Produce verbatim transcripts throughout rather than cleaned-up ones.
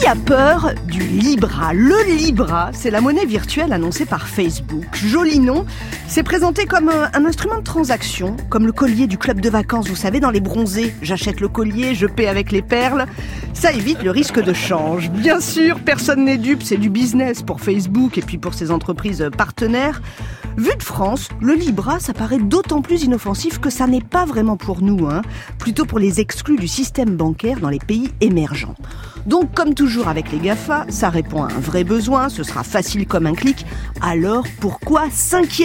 Qui a peur du Libra? Le Libra, c'est la monnaie virtuelle annoncée par Facebook. Joli nom, c'est présenté comme un instrument de transaction, comme le collier du club de vacances, vous savez, dans les bronzés. J'achète le collier, je paie avec les perles. Ça évite le risque de change. Bien sûr, personne n'est dupe, c'est du business pour Facebook et puis pour ses entreprises partenaires. Vu de France, le Libra, ça paraît d'autant plus inoffensif que ça n'est pas vraiment pour nous, hein. Plutôt pour les exclus du système bancaire dans les pays émergents. Donc, comme toujours avec les GAFA, ça répond à un vrai besoin, ce sera facile comme un clic. Alors, pourquoi s'inquiéter ?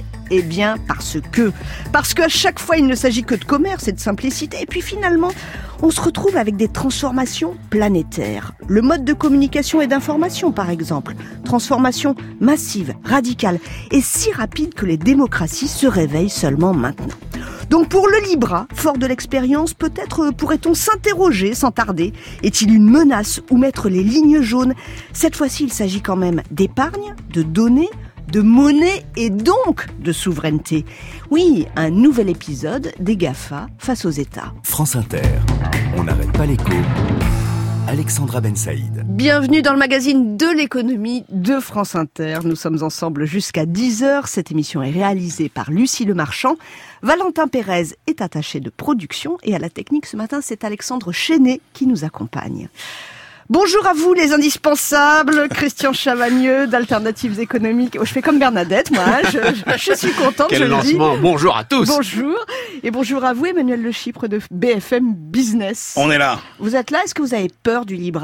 Eh bien, parce que... Parce qu'à chaque fois, il ne s'agit que de commerce et de simplicité. Et puis finalement, on se retrouve avec des transformations planétaires. Le mode de communication et d'information, par exemple. Transformation massive, radicale, et si rapide que les démocraties se réveillent seulement maintenant. Donc pour le Libra, fort de l'expérience, peut-être pourrait-on s'interroger sans tarder. Est-il une menace ou mettre les lignes jaunes ? Cette fois-ci, il s'agit quand même d'épargne, de données, de monnaie et donc de souveraineté. Oui, un nouvel épisode des GAFA face aux États. France Inter, on n'arrête pas l'écho. Alexandra Ben Saïd. Bienvenue dans le magazine de l'économie de France Inter. Nous sommes ensemble jusqu'à dix heures. Cette émission est réalisée par Lucie Lemarchand. Valentin Pérez est attaché de production et à la technique ce matin, c'est Alexandre Chenet qui nous accompagne. Bonjour à vous les indispensables, Christian Chavagneux d'Alternatives économiques. Oh, je fais comme Bernadette, moi, hein. je, je, je suis contente, Quel je le dis. lancement. Bonjour à tous. Bonjour. Et bonjour à vous, Emmanuel Le Chypre de B F M Business. On est là. Vous êtes là, est-ce que vous avez peur du Libra ?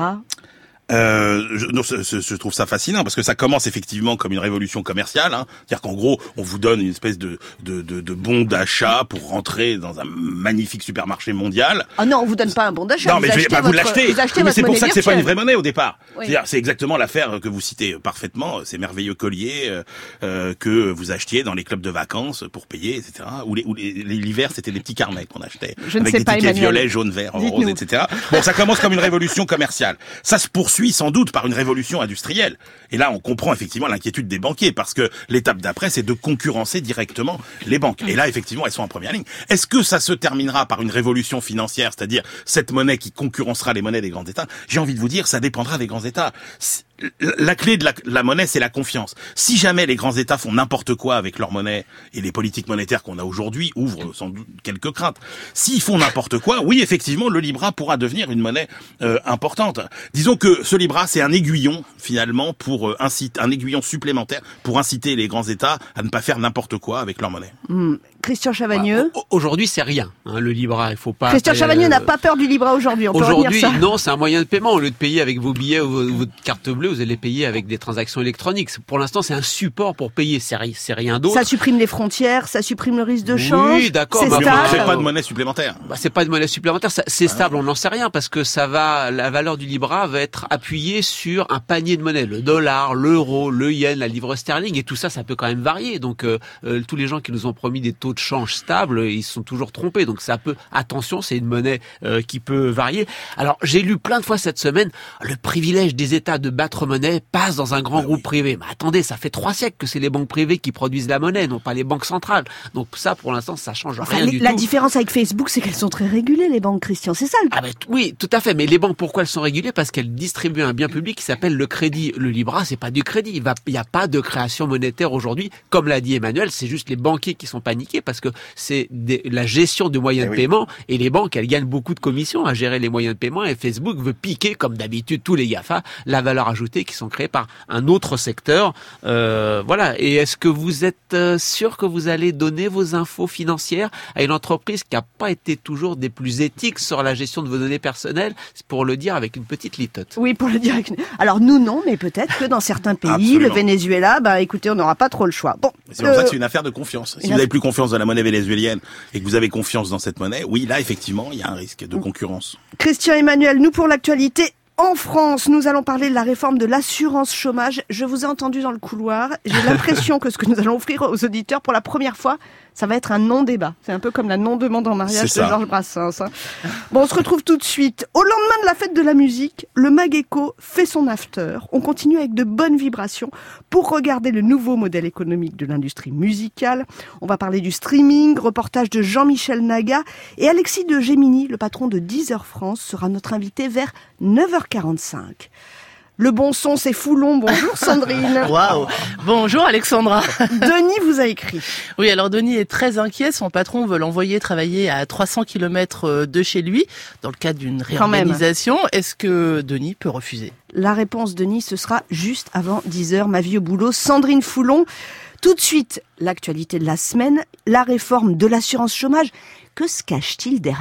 Euh, je, non, je, je trouve ça fascinant parce que ça commence effectivement comme une révolution commerciale, hein. C'est-à-dire qu'en gros, on vous donne une espèce de de de, de bon d'achat pour rentrer dans un magnifique supermarché mondial. Ah non, on vous donne pas un bon d'achat. Non, mais je vais pas vous l'acheter. Vous achetez mais votre c'est pour monnaie ça que c'est pas virtuelle. une vraie monnaie au départ. Oui. C'est-à-dire, c'est exactement l'affaire que vous citez parfaitement. Ces merveilleux colliers euh, euh, que vous achetiez dans les clubs de vacances pour payer, et cetera. Ou les, ou les, les l'hiver, c'était des petits carnets qu'on achetait Je ne avec sais des pas, tickets Emmanuel. violets, jaunes, verts, Dites-nous. roses, et cetera. Bon, ça commence comme une révolution commerciale. Ça se poursuit sans doute par une révolution industrielle. Et là, on comprend effectivement l'inquiétude des banquiers parce que l'étape d'après, c'est de concurrencer directement les banques. Et là, effectivement, elles sont en première ligne. Est-ce que ça se terminera par une révolution financière, c'est-à-dire cette monnaie qui concurrencera les monnaies des grands États ? J'ai envie de vous dire, ça dépendra des grands États. La clé de la, la monnaie, c'est la confiance. Si jamais les grands États font n'importe quoi avec leur monnaie, et les politiques monétaires qu'on a aujourd'hui ouvrent sans doute quelques craintes, s'ils font n'importe quoi, oui, effectivement, le Libra pourra devenir une monnaie euh, importante. Disons que ce Libra, c'est un aiguillon, finalement, pour euh, inciter, un aiguillon supplémentaire pour inciter les grands États à ne pas faire n'importe quoi avec leur monnaie. Mmh. Christian Chavagneux. Bah, aujourd'hui, c'est rien, hein, le Libra. Il faut pas. Christian euh, Chavagneux n'a pas peur du Libra aujourd'hui. On peut Aujourd'hui, retenir ça. non, c'est un moyen de paiement. Au lieu de payer avec vos billets ou vos- votre carte bleue, vous allez payer avec des transactions électroniques. Pour l'instant, c'est un support pour payer. C'est, ri- c'est rien d'autre. Ça supprime les frontières, ça supprime le risque de change. Oui, d'accord, C'est bah, Mais stable. c'est pas de monnaie supplémentaire. Bah, c'est pas de monnaie supplémentaire, ça- c'est stable, on n'en sait rien parce que ça va, la valeur du Libra va être appuyée sur un panier de monnaie, le dollar, l'euro, le yen, la livre sterling et tout ça, ça peut quand même varier. Donc euh, euh, tous les gens qui nous ont promis des taux de change stables, ils se sont toujours trompés. Donc ça peut, attention, c'est une monnaie euh, qui peut varier. Alors j'ai lu plein de fois cette semaine, le privilège des États de battre monnaie passe dans un grand groupe privé. Mais attendez, ça fait trois siècles que c'est les banques privées qui produisent la monnaie, non pas les banques centrales. Donc ça, pour l'instant, ça change Enfin, rien les- du la tout. différence avec Facebook, c'est qu'elles sont très régulées, les banques, Christian. C'est ça le Ah ben t- oui, tout à fait. Mais les banques, pourquoi elles sont régulées ? Parce qu'elles distribuent un bien public qui s'appelle le crédit. Le Libra, c'est pas du crédit. Il va, il y a pas de création monétaire aujourd'hui. Comme l'a dit Emmanuel, c'est juste les banquiers qui sont paniqués parce que c'est des- la gestion de moyens Eh de oui. paiement et les banques, elles gagnent beaucoup de commissions à gérer les moyens de paiement et Facebook veut piquer, comme d'habitude tous les GAFA, la valeur ajoutée qui sont créées par un autre secteur. Euh, voilà. Et est-ce que vous êtes euh, sûr que vous allez donner vos infos financières à une entreprise qui n'a pas été toujours des plus éthiques sur la gestion de vos données personnelles, c'est pour le dire avec une petite litote. Oui, pour le dire. avec une- Alors nous, non, mais peut-être que dans certains pays, Absolument. le Venezuela, bah écoutez, on n'aura pas trop le choix. Bon, C'est pour ça euh, que c'est une affaire de confiance. Si une vous n'avez affaire- plus confiance dans la monnaie vénézuélienne et que vous avez confiance dans cette monnaie, oui, là, effectivement, il y a un risque de concurrence. Christian Emmanuel, nous pour l'actualité. En France, nous allons parler de la réforme de l'assurance chômage. Je vous ai entendu dans le couloir. J'ai l'impression que ce que nous allons offrir aux auditeurs pour la première fois, Ça va être un non-débat. C'est un peu comme la non-demande en mariage de Georges Brassens. Hein. Bon, on se retrouve tout de suite. Au lendemain de la fête de la musique, le Mageco fait son after. On continue avec de bonnes vibrations pour regarder le nouveau modèle économique de l'industrie musicale. On va parler du streaming, reportage de Jean-Michel Naga et Alexis de Gemini, le patron de Deezer France, sera notre invité vers neuf heures quarante-cinq. Le bon son, c'est Foulon. Bonjour Sandrine. Waouh. Bonjour Alexandra. Denis vous a écrit. Oui, alors Denis est très inquiet. Son patron veut l'envoyer travailler à trois cents kilomètres de chez lui dans le cadre d'une réorganisation. Est-ce que Denis peut refuser ? La réponse, Denis, ce sera juste avant dix heures. Ma vie au boulot. Sandrine Foulon. Tout de suite, l'actualité de la semaine, la réforme de l'assurance chômage. Que se cache-t-il derrière ?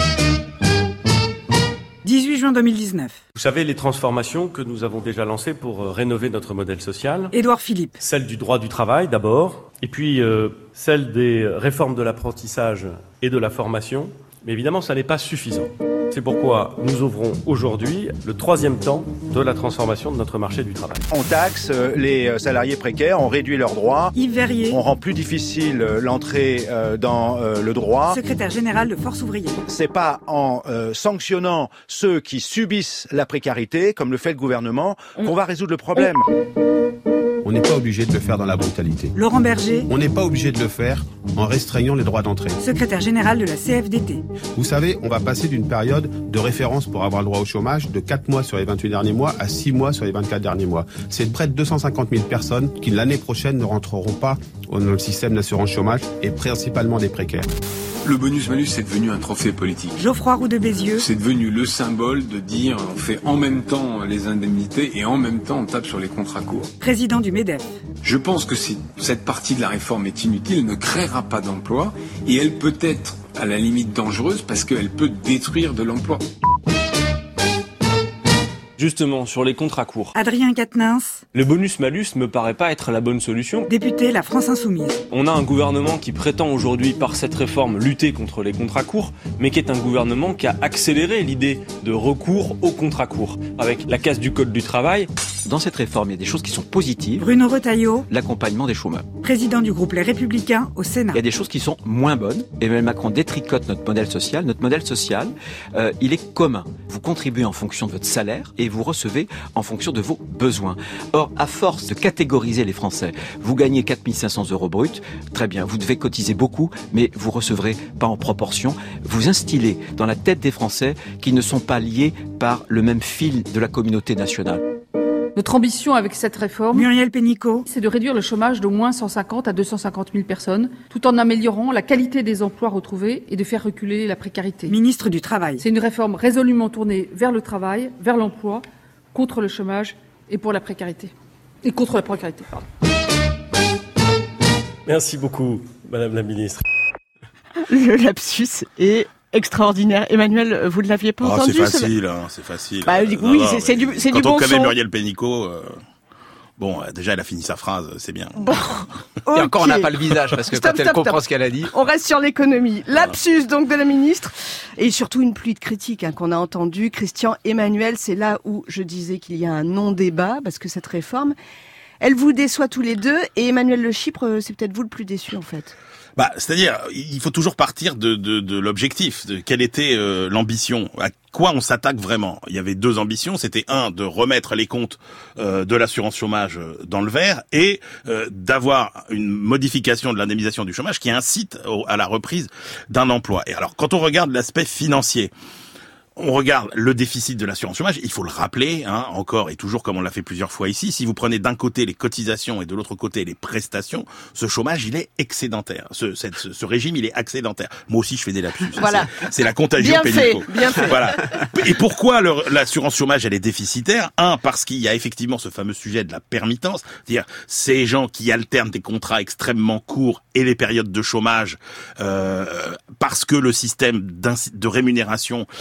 dix-huit juin deux mille dix-neuf. Vous savez, les transformations que nous avons déjà lancées pour euh, rénover notre modèle social. Édouard Philippe. Celle du droit du travail d'abord, et puis euh, celle des réformes de l'apprentissage et de la formation. Mais évidemment, ça n'est pas suffisant. C'est pourquoi nous ouvrons aujourd'hui le troisième temps de la transformation de notre marché du travail. On taxe les salariés précaires, on réduit leurs droits. Yves Verrier. On rend plus difficile l'entrée dans le droit. Secrétaire général de Force ouvrière. C'est pas en euh, sanctionnant ceux qui subissent la précarité, comme le fait le gouvernement, qu'on va résoudre le problème. On n'est pas obligé de le faire dans la brutalité. Laurent Berger. On n'est pas obligé de le faire en restreignant les droits d'entrée. Secrétaire général de la C F D T. Vous savez, on va passer d'une période de référence pour avoir le droit au chômage de quatre mois sur les vingt-huit derniers mois à six mois sur les vingt-quatre derniers mois. C'est près de deux cent cinquante mille personnes qui l'année prochaine ne rentreront pas dans le système d'assurance chômage et principalement des précaires. Le bonus-malus, c'est devenu un trophée politique. Geoffroy Roux de Bézieux. C'est devenu le symbole de dire on fait en même temps les indemnités et en même temps on tape sur les contrats courts. Président du MEDEF. Je pense que si cette partie de la réforme est inutile, ne créera pas d'emploi et elle peut être à la limite dangereuse parce qu'elle peut détruire de l'emploi. Justement, sur les contrats courts. Adrien Quatennens. Le bonus-malus me paraît pas être la bonne solution. Député La France Insoumise. On a un gouvernement qui prétend aujourd'hui, par cette réforme, lutter contre les contrats courts, mais qui est un gouvernement qui a accéléré l'idée de recours aux contrats courts, avec la casse du code du travail. Dans cette réforme, il y a des choses qui sont positives. Bruno Retailleau. L'accompagnement des chômeurs. Président du groupe Les Républicains au Sénat. Il y a des choses qui sont moins bonnes. Emmanuel Macron détricote notre modèle social. Notre modèle social, euh, il est commun. Vous contribuez en fonction de votre salaire et vous recevez en fonction de vos besoins. Or, à force de catégoriser les Français, vous gagnez quatre mille cinq cents euros bruts, très bien, vous devez cotiser beaucoup, mais vous recevrez pas en proportion. Vous instillez dans la tête des Français qu'ils ne sont pas liés par le même fil de la communauté nationale. Notre ambition avec cette réforme, Muriel Pénicaud, c'est de réduire le chômage d'au moins cent cinquante à deux cent cinquante mille personnes, tout en améliorant la qualité des emplois retrouvés et de faire reculer la précarité. Ministre du Travail. C'est une réforme résolument tournée vers le travail, vers l'emploi, contre le chômage et pour la précarité. Et contre la précarité, pardon. Merci beaucoup, Madame la Ministre. Le lapsus est extraordinaire. Emmanuel, vous ne l'aviez pas oh, entendu? C'est facile, hein, c'est facile. Bah, oui, non, c'est, c'est du, c'est du bon son. Quand on connaît Muriel Pénicaud, euh, bon, euh, déjà elle a fini sa phrase, c'est bien. Bon, okay. Et encore, on n'a pas le visage parce que stop, quand elle stop, comprend stop. ce qu'elle a dit. On reste sur l'économie. Lapsus donc de la ministre et surtout une pluie de critiques hein, qu'on a entendue. Christian, Emmanuel, c'est là où je disais qu'il y a un non-débat parce que cette réforme, elle vous déçoit tous les deux et Emmanuel Le Chypre, c'est peut-être vous le plus déçu en fait. Bah, c'est-à-dire, il faut toujours partir de, de, de l'objectif, de quelle était euh, l'ambition, à quoi on s'attaque vraiment. Il y avait deux ambitions, c'était un, de remettre les comptes euh, de l'assurance chômage dans le vert et euh, d'avoir une modification de l'indemnisation du chômage qui incite au, à la reprise d'un emploi. Et alors, quand on regarde l'aspect financier, on regarde le déficit de l'assurance chômage, il faut le rappeler, hein, encore et toujours comme on l'a fait plusieurs fois ici, si vous prenez d'un côté les cotisations et de l'autre côté les prestations, ce chômage, il est excédentaire. Ce, cette, ce, ce régime, il est excédentaire. Moi aussi, je fais des lapsus. Voilà. C'est, c'est la contagion bien Pénicaud. Fait, bien fait. Voilà. Et pourquoi le, l'assurance chômage, elle est déficitaire? Un, parce qu'il y a effectivement ce fameux sujet de la permittence, c'est-à-dire ces gens qui alternent des contrats extrêmement courts et les périodes de chômage, euh, parce que le système de rémunération est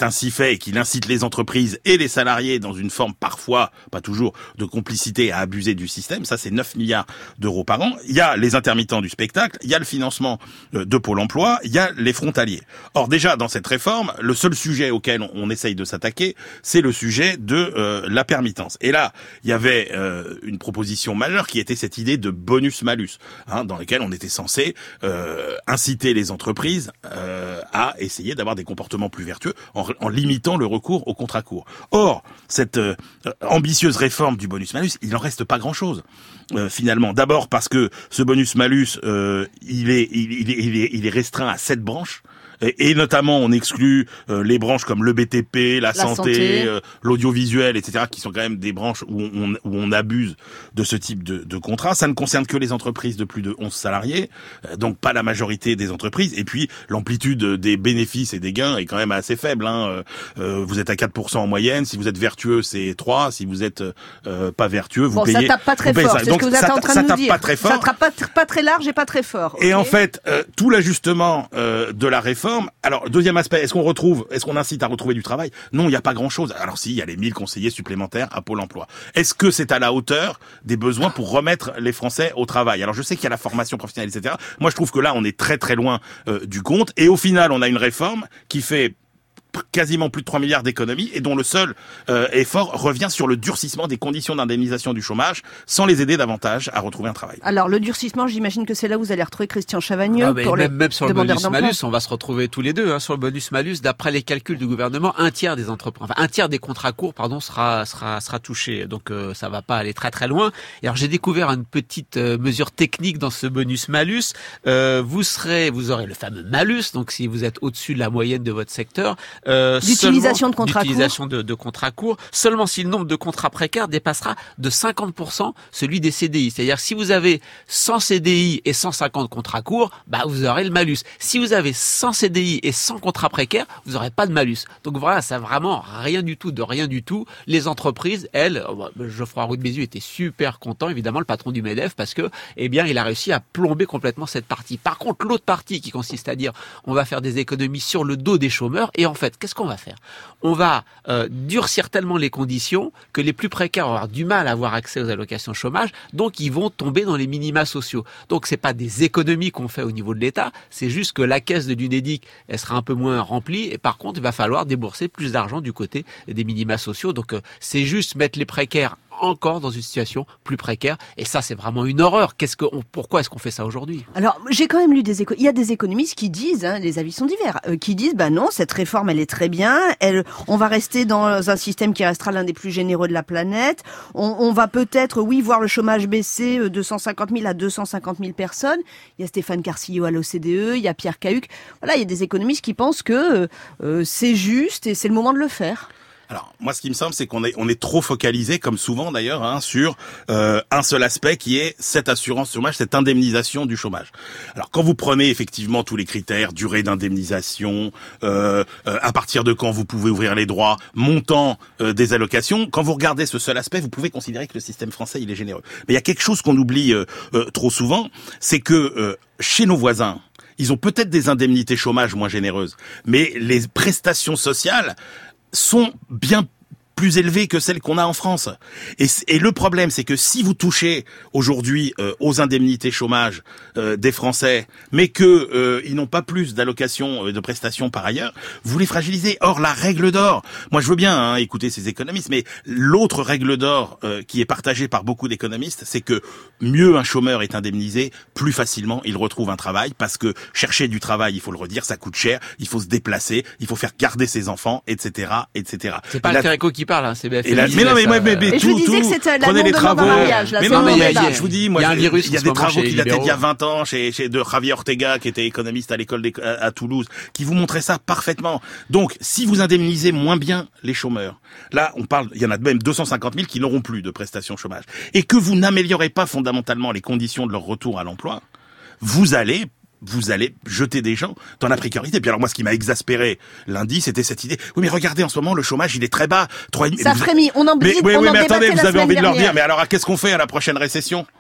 ainsi fait et qu'il incite les entreprises et les salariés dans une forme parfois, pas toujours, de complicité à abuser du système. Ça, c'est neuf milliards d'euros par an. Il y a les intermittents du spectacle, il y a le financement de Pôle emploi, il y a les frontaliers. Or, déjà, dans cette réforme, le seul sujet auquel on, on essaye de s'attaquer, c'est le sujet de euh, la permittance. Et là, il y avait euh, une proposition majeure qui était cette idée de bonus-malus, hein, dans lequel on était censé euh, inciter les entreprises euh, à essayer d'avoir des comportements plus vertueux en, en limitant le recours au contrat court. Or, cette euh, ambitieuse réforme du bonus-malus, il n'en reste pas grand-chose. Euh, finalement, d'abord parce que ce bonus-malus, euh, il est, il, il, est, il est, il est restreint à sept branches. Et, et notamment, on exclut euh, les branches comme le B T P, la, la santé, santé. Euh, l'audiovisuel, et cetera, qui sont quand même des branches où on, où on abuse de ce type de, de contrat. Ça ne concerne que les entreprises de plus de onze salariés, euh, donc pas la majorité des entreprises. Et puis, l'amplitude des bénéfices et des gains est quand même assez faible. Hein. Euh, vous êtes à quatre pour cent en moyenne. Si vous êtes vertueux, c'est trois. Si vous êtes euh, pas vertueux, vous bon, payez... ça tape pas très fort, c'est donc, ce que vous êtes ça, en train ça de nous tape dire. Pas très fort. Ça tape pas, pas très large et pas très fort. Et okay. en fait, euh, tout l'ajustement euh, de la réforme. Alors, deuxième aspect, est-ce qu'on retrouve, est-ce qu'on incite à retrouver du travail? Non, il n'y a pas grand-chose. Alors si, il y a les mille conseillers supplémentaires à Pôle emploi. Est-ce que c'est à la hauteur des besoins pour remettre les Français au travail? Alors je sais qu'il y a la formation professionnelle, et cetera. Moi, je trouve que là, on est très très loin euh, du compte. Et au final, on a une réforme qui fait quasiment plus de trois milliards d'économies et dont le seul euh, effort revient sur le durcissement des conditions d'indemnisation du chômage sans les aider davantage à retrouver un travail. Alors le durcissement, j'imagine que c'est là où vous allez retrouver Christian Chavagneux. Ah, pour même, les même sur le bonus-malus, d'emploi. on va se retrouver tous les deux. Hein, sur le bonus-malus, d'après les calculs du gouvernement, un tiers des entreprises, enfin un tiers des contrats courts, pardon, sera sera sera touché. Donc euh, ça va pas aller très très loin. Et alors j'ai découvert une petite euh, mesure technique dans ce bonus-malus. Euh, vous serez, vous aurez le fameux malus. Donc si vous êtes au-dessus de la moyenne de votre secteur, euh, d'utilisation de contrats d'utilisation courts. De, de contrats courts, seulement si le nombre de contrats précaires dépassera de cinquante pour cent celui des C D I. C'est-à-dire si vous avez cent C D I et cent cinquante contrats courts, bah vous aurez le malus. Si vous avez cent C D I et cent contrats précaires, vous n'aurez pas de malus. Donc voilà, ça vraiment rien du tout de rien du tout. Les entreprises, elles, Geoffroy Roux de Bézieux était super content, évidemment, le patron du MEDEF, parce que, eh bien, il a réussi à plomber complètement cette partie. Par contre, l'autre partie qui consiste à dire, on va faire des économies sur le dos des chômeurs, et en fait, qu'est-ce qu'on va faire? On va euh, durcir tellement les conditions que les plus précaires vont avoir du mal à avoir accès aux allocations chômage, donc ils vont tomber dans les minima sociaux. Donc c'est pas des économies qu'on fait au niveau de l'État, c'est juste que la caisse de l'UNEDIC, elle sera un peu moins remplie, et par contre il va falloir débourser plus d'argent du côté des minima sociaux. Donc euh, c'est juste mettre les précaires encore dans une situation plus précaire, et ça c'est vraiment une horreur. Qu'est-ce que on, pourquoi est-ce qu'on fait ça aujourd'hui? Alors j'ai quand même lu des éco- il y a des économistes qui disent, hein, les avis sont divers, euh, qui disent bah non, cette réforme elle est très bien, elle, on va rester dans un système qui restera l'un des plus généreux de la planète, on, on va peut-être oui voir le chômage baisser de cent cinquante mille à deux cent cinquante mille personnes. Il y a Stéphane Carcillo à l'O C D E, il y a Pierre Cahuc. Voilà, il y a des économistes qui pensent que euh, c'est juste et c'est le moment de le faire. Alors, moi, ce qui me semble, c'est qu'on est, on est trop focalisé, comme souvent d'ailleurs, hein, sur euh, un seul aspect qui est cette assurance chômage, cette indemnisation du chômage. Alors, quand vous prenez effectivement tous les critères, durée d'indemnisation, euh, euh, à partir de quand vous pouvez ouvrir les droits, montant euh, des allocations, quand vous regardez ce seul aspect, vous pouvez considérer que le système français, il est généreux. Mais il y a quelque chose qu'on oublie euh, euh, trop souvent, c'est que euh, chez nos voisins, ils ont peut-être des indemnités chômage moins généreuses, mais les prestations sociales sont bien plus élevées que celles qu'on a en France. Et, et le problème, c'est que si vous touchez aujourd'hui euh, aux indemnités chômage euh, des Français, mais que euh, ils n'ont pas plus d'allocations, euh, de prestations par ailleurs, vous les fragilisez. Or, la règle d'or, moi je veux bien hein, écouter ces économistes, mais l'autre règle d'or euh, qui est partagée par beaucoup d'économistes, c'est que mieux un chômeur est indemnisé, plus facilement il retrouve un travail, parce que chercher du travail, il faut le redire, ça coûte cher, il faut se déplacer, il faut faire garder ses enfants, et cetera, et cetera. C'est pas le Ferreco qui parle, hein, c'est B F M. Là, mais non, mais, mais, mais, mais et tout, je vous disais tout, que c'était prenez les travaux. Mariage, là, mais non, mais, mais je vous dis, moi, il y a, un virus il y a des travaux qui dataient d'il y a vingt ans chez, chez de Javier Ortega, qui était économiste à l'école à, à Toulouse, qui vous montraient ça parfaitement. Donc, si vous indemnisez moins bien les chômeurs, là, on parle, il y en a même deux cent cinquante mille qui n'auront plus de prestations chômage, et que vous n'améliorez pas fondamentalement les conditions de leur retour à l'emploi, vous allez vous allez jeter des gens dans la précarité. Puis alors moi, ce qui m'a exaspéré lundi, c'était cette idée. Oui, mais regardez, en ce moment, le chômage, il est très bas. trois virgule cinq. Ça frémit. On en mais, dit, mais, on oui, en mais attendez, débattait vous la avez envie de leur dernière. dire, mais alors, qu'est-ce qu'on fait à la prochaine récession?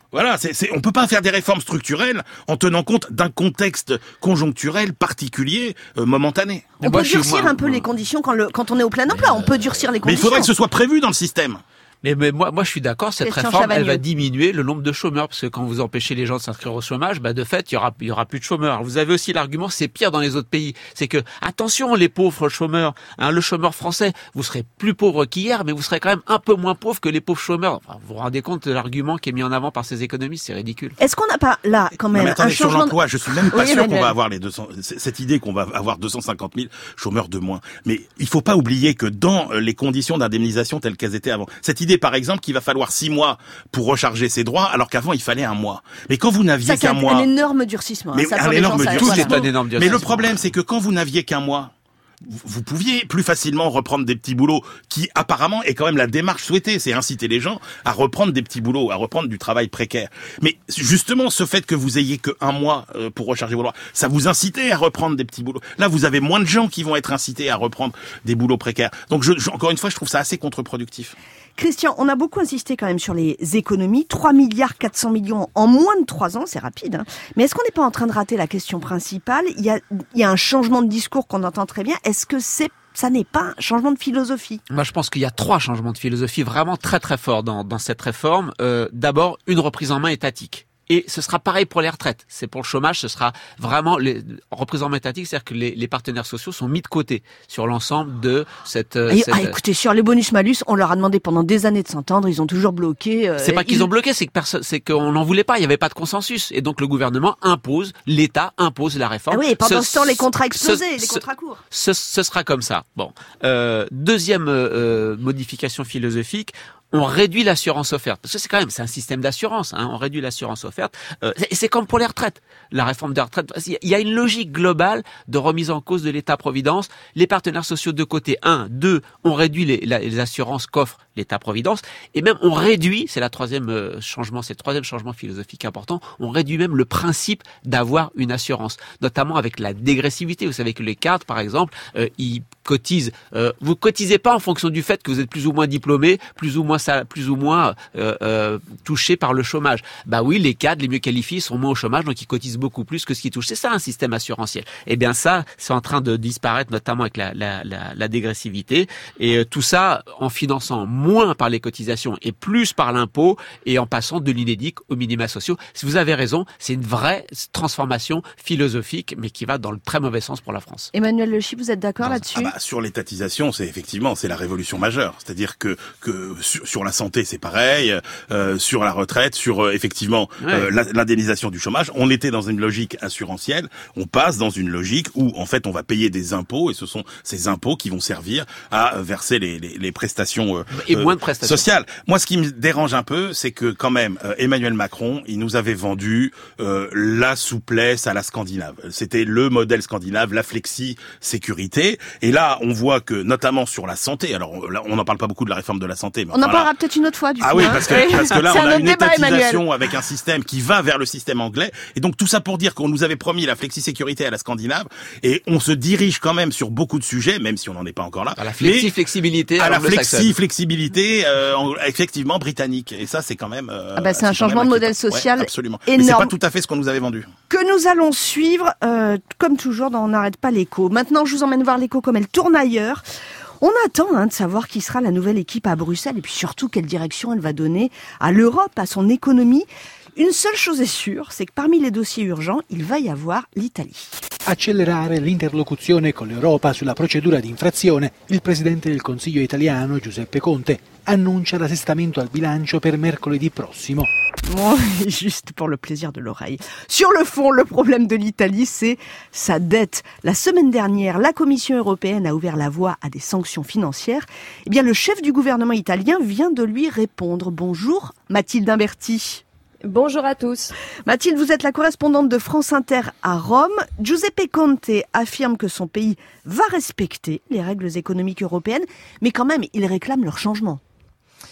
Voilà, c'est, c'est, on peut pas faire des réformes structurelles en tenant compte d'un contexte conjoncturel particulier, euh, momentané. On Mais peut durcir moi, un peu moi... les conditions quand, le, quand on est au plein emploi. On peut durcir les conditions. Mais il faudrait que ce soit prévu dans le système. Mais, mais moi, moi, je suis d'accord. Cette Christian réforme, Chavagneux. elle va diminuer le nombre de chômeurs, parce que quand vous empêchez les gens de s'inscrire au chômage, bah de fait, il y aura, il y aura plus de chômeurs. Alors, vous avez aussi l'argument, c'est pire dans les autres pays. C'est que attention, les pauvres chômeurs, hein, le chômeur français, vous serez plus pauvre qu'hier, mais vous serez quand même un peu moins pauvre que les pauvres chômeurs. Enfin, vous vous rendez compte de l'argument qui est mis en avant par ces économistes, c'est ridicule. Est-ce qu'on n'a pas là quand même non, mais attendez, un changement sur l'emploi, de... je suis même pas oui, sûr Emmanuel. qu'on va avoir les deux cents, cette idée qu'on va avoir deux cent cinquante mille chômeurs de moins. Mais il faut pas oublier que dans les conditions d'indemnisation telles qu'elles étaient avant, cette idée par exemple qu'il va falloir six mois pour recharger ses droits, alors qu'avant il fallait un mois. Mais quand vous n'aviez ça, qu'un un, mois, un énorme durcissement. Mais ça, un énorme gens, durcissement. Tout est un énorme durcissement. Mais le problème, c'est que quand vous n'aviez qu'un mois, vous pouviez plus facilement reprendre des petits boulots qui apparemment est quand même la démarche souhaitée, c'est inciter les gens à reprendre des petits boulots, à reprendre du travail précaire. Mais justement, ce fait que vous ayez que un mois pour recharger vos droits, ça vous incitait à reprendre des petits boulots. Là, vous avez moins de gens qui vont être incités à reprendre des boulots précaires. Donc, je, je, encore une fois, je trouve ça assez contre-productif. Christian, on a beaucoup insisté quand même sur les économies. trois milliards quatre cents millions en moins de trois ans, c'est rapide. Hein. Mais est-ce qu'on n'est pas en train de rater la question principale ? Il y a, il y a un changement de discours qu'on entend très bien. Est-ce que c'est ça n'est pas un changement de philosophie? Moi, je pense qu'il y a trois changements de philosophie vraiment très très forts dans, dans cette réforme. Euh, d'abord, une reprise en main étatique. Et ce sera pareil pour les retraites. C'est pour le chômage, ce sera vraiment les, reprise en main étatique, c'est-à-dire que les, les partenaires sociaux sont mis de côté sur l'ensemble de cette... Et, cette... Ah, écoutez, sur les bonus-malus, on leur a demandé pendant des années de s'entendre, ils ont toujours bloqué. Euh, c'est pas qu'ils ils... ont bloqué, c'est que personne, c'est qu'on n'en voulait pas, il n'y avait pas de consensus. Et donc le gouvernement impose, l'État impose la réforme. Ah oui, et pendant ce, ce temps, les contrats explosaient, ce, les contrats courts. Ce, ce sera comme ça. Bon, euh, deuxième euh, modification philosophique. On réduit l'assurance offerte. Parce que c'est quand même, c'est un système d'assurance, hein. On réduit l'assurance offerte. Euh, et c'est comme pour les retraites. La réforme des retraites. Il y a une logique globale de remise en cause de l'État-providence. Les partenaires sociaux de côté, un. Deux, on réduit les, les assurances qu'offre l'État-providence. Et même, on réduit, c'est la troisième euh, changement, c'est le troisième changement philosophique important. On réduit même le principe d'avoir une assurance. Notamment avec la dégressivité. Vous savez que les cadres, par exemple, euh, ils cotisent. Euh, vous cotisez pas en fonction du fait que vous êtes plus ou moins diplômé, plus ou moins ça, plus ou moins euh, euh, touché par le chômage. Bah oui, les cadres les mieux qualifiés sont moins au chômage, donc ils cotisent beaucoup plus que ce qu'ils touchent. C'est ça un système assurantiel. Et bien ça, c'est en train de disparaître, notamment avec la, la, la, la dégressivité. Et euh, tout ça en finançant moins par les cotisations et plus par l'impôt, et en passant de l'UNEDIC aux minima sociaux. Si vous avez raison, c'est une vraie transformation philosophique, mais qui va dans le très mauvais sens pour la France. Emmanuel Le Chypre, vous êtes d'accord non, là-dessus? ah bah, Sur l'étatisation, c'est effectivement c'est la révolution majeure. C'est-à-dire que que sur, sur la santé, c'est pareil, euh, sur la retraite, sur euh, effectivement ouais. euh, l'indemnisation du chômage, on était dans une logique assurantielle, on passe dans une logique où en fait on va payer des impôts et ce sont ces impôts qui vont servir à verser les, les, les prestations, euh, et moins de prestations sociales. Moi, ce qui me dérange un peu, c'est que quand même euh, Emmanuel Macron, il nous avait vendu euh, la souplesse à la scandinave. C'était le modèle scandinave, la flexi sécurité. Et là, on voit que notamment sur la santé, alors là, on n'en parle pas beaucoup de la réforme de la santé, mais on en enfin, parlera là, peut-être une autre fois. Du ah coup, oui, hein. parce que parce que là, on a une débat, étatisation Emmanuel. avec un système qui va vers le système anglais. Et donc tout ça pour dire qu'on nous avait promis la flexi sécurité à la scandinave, et on se dirige quand même sur beaucoup de sujets, même si on n'en est pas encore là. À la flexi flexibilité, à la flexi flexibilité, euh, effectivement britannique. Et ça, c'est quand même. Euh, ah bah c'est un changement de modèle social ouais, absolument. énorme. Mais c'est pas tout à fait ce qu'on nous avait vendu. Que nous allons suivre, euh, comme toujours, dans On n'arrête pas l'écho. Maintenant, je vous emmène voir l'écho comme elle tourne ailleurs. On attend hein, de savoir qui sera la nouvelle équipe à Bruxelles et puis surtout quelle direction elle va donner à l'Europe, à son économie. Une seule chose est sûre, c'est que parmi les dossiers urgents, il va y avoir l'Italie. Accelerare l'interlocuzione con l'Europa sulla procedura di infrazione, il presidente del Consiglio italiano, Giuseppe Conte, annuncia l'assestamento al bilancio per mercoledì prossimo. Bon, juste pour le plaisir de l'oreille. Sur le fond, le problème de l'Italie, c'est sa dette. La semaine dernière, la Commission européenne a ouvert la voie à des sanctions financières. Eh bien, le chef du gouvernement italien vient de lui répondre. Bonjour, Mathilde Imberti. Bonjour à tous. Mathilde, vous êtes la correspondante de France Inter à Rome. Giuseppe Conte affirme que son pays va respecter les règles économiques européennes, mais quand même, il réclame leur changement.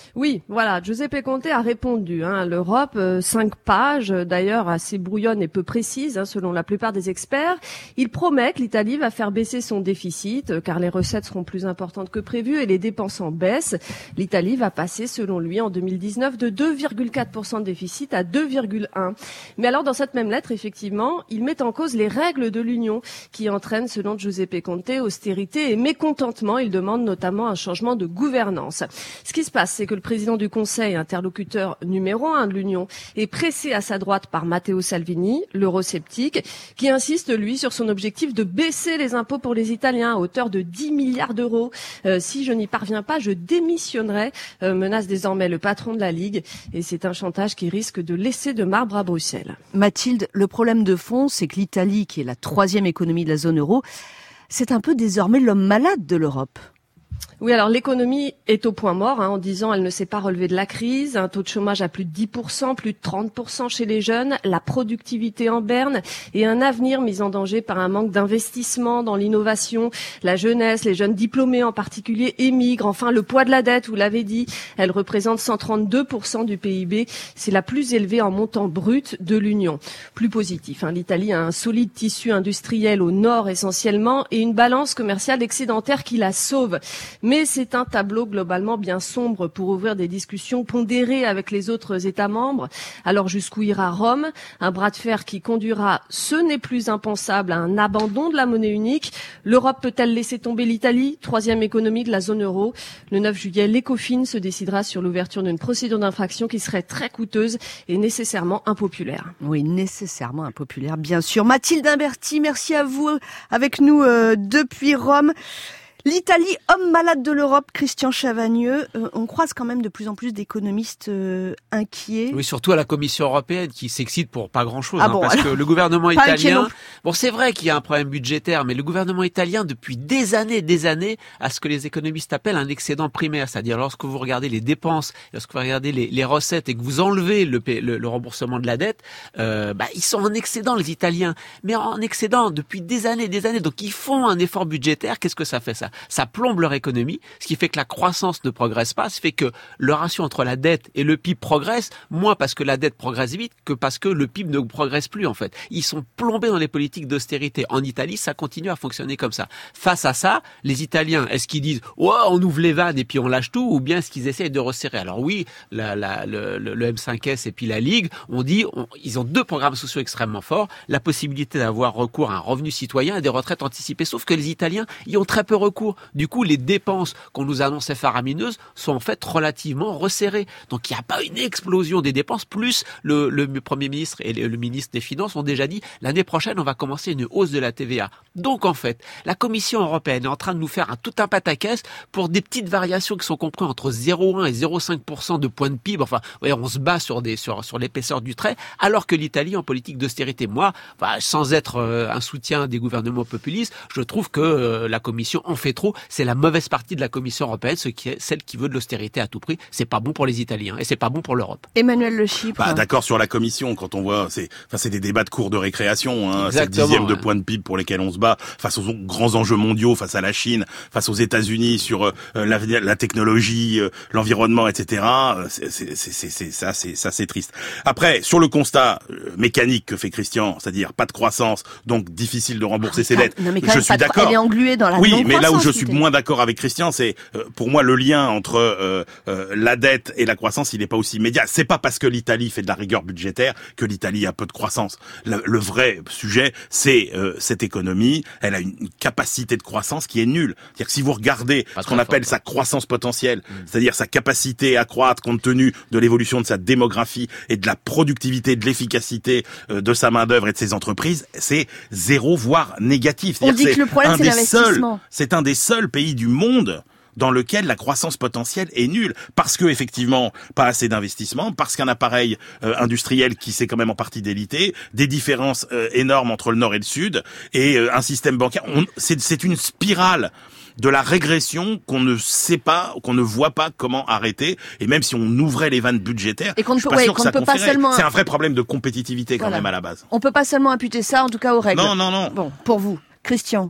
Oui, voilà, Giuseppe Conte a répondu. Hein, L'Europe, euh, cinq pages, d'ailleurs assez brouillonne et peu précise, hein, selon la plupart des experts. Il promet que l'Italie va faire baisser son déficit, euh, car les recettes seront plus importantes que prévu et les dépenses en baisse. L'Italie va passer, selon lui, en deux mille dix-neuf, de deux virgule quatre pour cent de déficit à deux virgule un. Mais alors, dans cette même lettre, effectivement, il met en cause les règles de l'Union, qui entraînent, selon Giuseppe Conte, austérité et mécontentement. Il demande notamment un changement de gouvernance. Ce qui se passe, c'est que le président du Conseil, interlocuteur numéro un de l'Union, est pressé à sa droite par Matteo Salvini, l'eurosceptique, qui insiste, lui, sur son objectif de baisser les impôts pour les Italiens à hauteur de dix milliards d'euros. Euh, si je n'y parviens pas, je démissionnerai, euh, menace désormais le patron de la Ligue. Et c'est un chantage qui risque de laisser de marbre à Bruxelles. Mathilde, le problème de fond, c'est que l'Italie, qui est la troisième économie de la zone euro, c'est un peu désormais l'homme malade de l'Europe. Oui, alors l'économie est au point mort. Hein, en dix ans, elle ne s'est pas relevée de la crise. Un taux de chômage à plus de dix pour cent, plus de trente pour cent chez les jeunes, la productivité en berne et un avenir mis en danger par un manque d'investissement dans l'innovation. La jeunesse, les jeunes diplômés en particulier, émigrent. Enfin, le poids de la dette, vous l'avez dit, elle représente cent trente-deux pour cent du P I B. C'est la plus élevée en montant brut de l'Union. Plus positif, hein, l'Italie a un solide tissu industriel au nord essentiellement et une balance commerciale excédentaire qui la sauve. Mais c'est un tableau globalement bien sombre pour ouvrir des discussions pondérées avec les autres États membres. Alors jusqu'où ira Rome? Un bras de fer qui conduira, ce n'est plus impensable, à un abandon de la monnaie unique. L'Europe peut-elle laisser tomber l'Italie, troisième économie de la zone euro? Le neuf juillet, l'Ecofin se décidera sur l'ouverture d'une procédure d'infraction qui serait très coûteuse et nécessairement impopulaire. Oui, nécessairement impopulaire, bien sûr. Mathilde Imberti, merci à vous, avec nous euh, depuis Rome. L'Italie, homme malade de l'Europe, Christian Chavagneux. Euh, on croise quand même de plus en plus d'économistes euh, inquiets. Oui, surtout à la Commission européenne qui s'excite pour pas grand-chose. Ah hein, bon, parce alors, que le gouvernement pas italien... Bon, c'est vrai qu'il y a un problème budgétaire, mais le gouvernement italien, depuis des années des années, a ce que les économistes appellent un excédent primaire. C'est-à-dire, lorsque vous regardez les dépenses, lorsque vous regardez les, les recettes et que vous enlevez le, le, le remboursement de la dette, euh, bah, ils sont en excédent, les Italiens. Mais en excédent depuis des années des années. Donc, ils font un effort budgétaire. Qu'est-ce que ça fait, ça? Ça plombe leur économie, ce qui fait que la croissance ne progresse pas, ce qui fait que le ratio entre la dette et le P I B progresse, moins parce que la dette progresse vite que parce que le P I B ne progresse plus en fait. Ils sont plombés dans les politiques d'austérité. En Italie, ça continue à fonctionner comme ça. Face à ça, les Italiens, est-ce qu'ils disent « Oh, on ouvre les vannes et puis on lâche tout » ou bien est-ce qu'ils essayent de resserrer? Alors oui, la, la, le, le M cinq S et puis la Ligue, on dit, on, ils ont deux programmes sociaux extrêmement forts, la possibilité d'avoir recours à un revenu citoyen et des retraites anticipées, sauf que les Italiens y ont très peu recours. Du coup, les dépenses qu'on nous annonçait faramineuses sont en fait relativement resserrées. Donc il n'y a pas une explosion des dépenses, plus le, le Premier ministre et le, le ministre des Finances ont déjà dit l'année prochaine on va commencer une hausse de la T V A. Donc en fait, la Commission européenne est en train de nous faire un, tout un pataquès pour des petites variations qui sont comprises entre zéro virgule un et zéro virgule cinq pour cent de points de P I B. Enfin, voyez, on se bat sur, des, sur, sur l'épaisseur du trait, alors que l'Italie en politique d'austérité, moi, bah, sans être euh, un soutien des gouvernements populistes, je trouve que euh, la Commission en fait trop. C'est la mauvaise partie de la Commission européenne, ce qui est celle qui veut de l'austérité à tout prix. C'est pas bon pour les Italiens et c'est pas bon pour l'Europe. Emmanuel Le Chypre. Bah, d'accord sur la Commission, quand on voit, c'est, enfin, c'est des débats de cours de récréation, hein, c'est le dixième ouais. de point de P I B pour lesquels on se bat face aux grands enjeux mondiaux, face à la Chine, face aux États-Unis sur euh, la, la technologie, euh, l'environnement, et cetera. C'est, c'est, c'est, c'est, c'est ça, c'est ça, c'est triste. Après, sur le constat euh, mécanique que fait Christian, c'est-à-dire pas de croissance, donc difficile de rembourser ses dettes. Non, mais je suis d'accord. Elle est engluée dans la oui, mais là où je suis moins d'accord avec Christian, c'est euh, pour moi le lien entre euh, euh, la dette et la croissance, il n'est pas aussi immédiat. C'est pas parce que l'Italie fait de la rigueur budgétaire que l'Italie a peu de croissance. Le, le vrai sujet, c'est euh, cette économie. Elle a une, une capacité de croissance qui est nulle. C'est-à-dire que si vous regardez pas ce qu'on appelle fort, sa croissance potentielle, mmh. c'est-à-dire sa capacité à croître compte tenu de l'évolution de sa démographie et de la productivité, de l'efficacité euh, de sa main d'œuvre et de ses entreprises, c'est zéro voire négatif. On dit que, que le problème c'est l'investissement. C'est un des seuls pays du monde dans lequel la croissance potentielle est nulle, parce que effectivement pas assez d'investissement, parce qu'un appareil euh, industriel qui s'est quand même en partie délité, des différences euh, énormes entre le nord et le sud, et euh, un système bancaire. On, c'est, c'est une spirale de la régression qu'on ne sait pas, qu'on ne voit pas comment arrêter, et même si on ouvrait les vannes budgétaires, et qu'on ne je suis peut, pas ouais, sûr que qu'on ça ne peut pas seulement... C'est un vrai problème de compétitivité quand voilà. même à la base. On peut pas seulement imputer ça, en tout cas aux règles. Non, non, non. Bon, pour vous, Christian.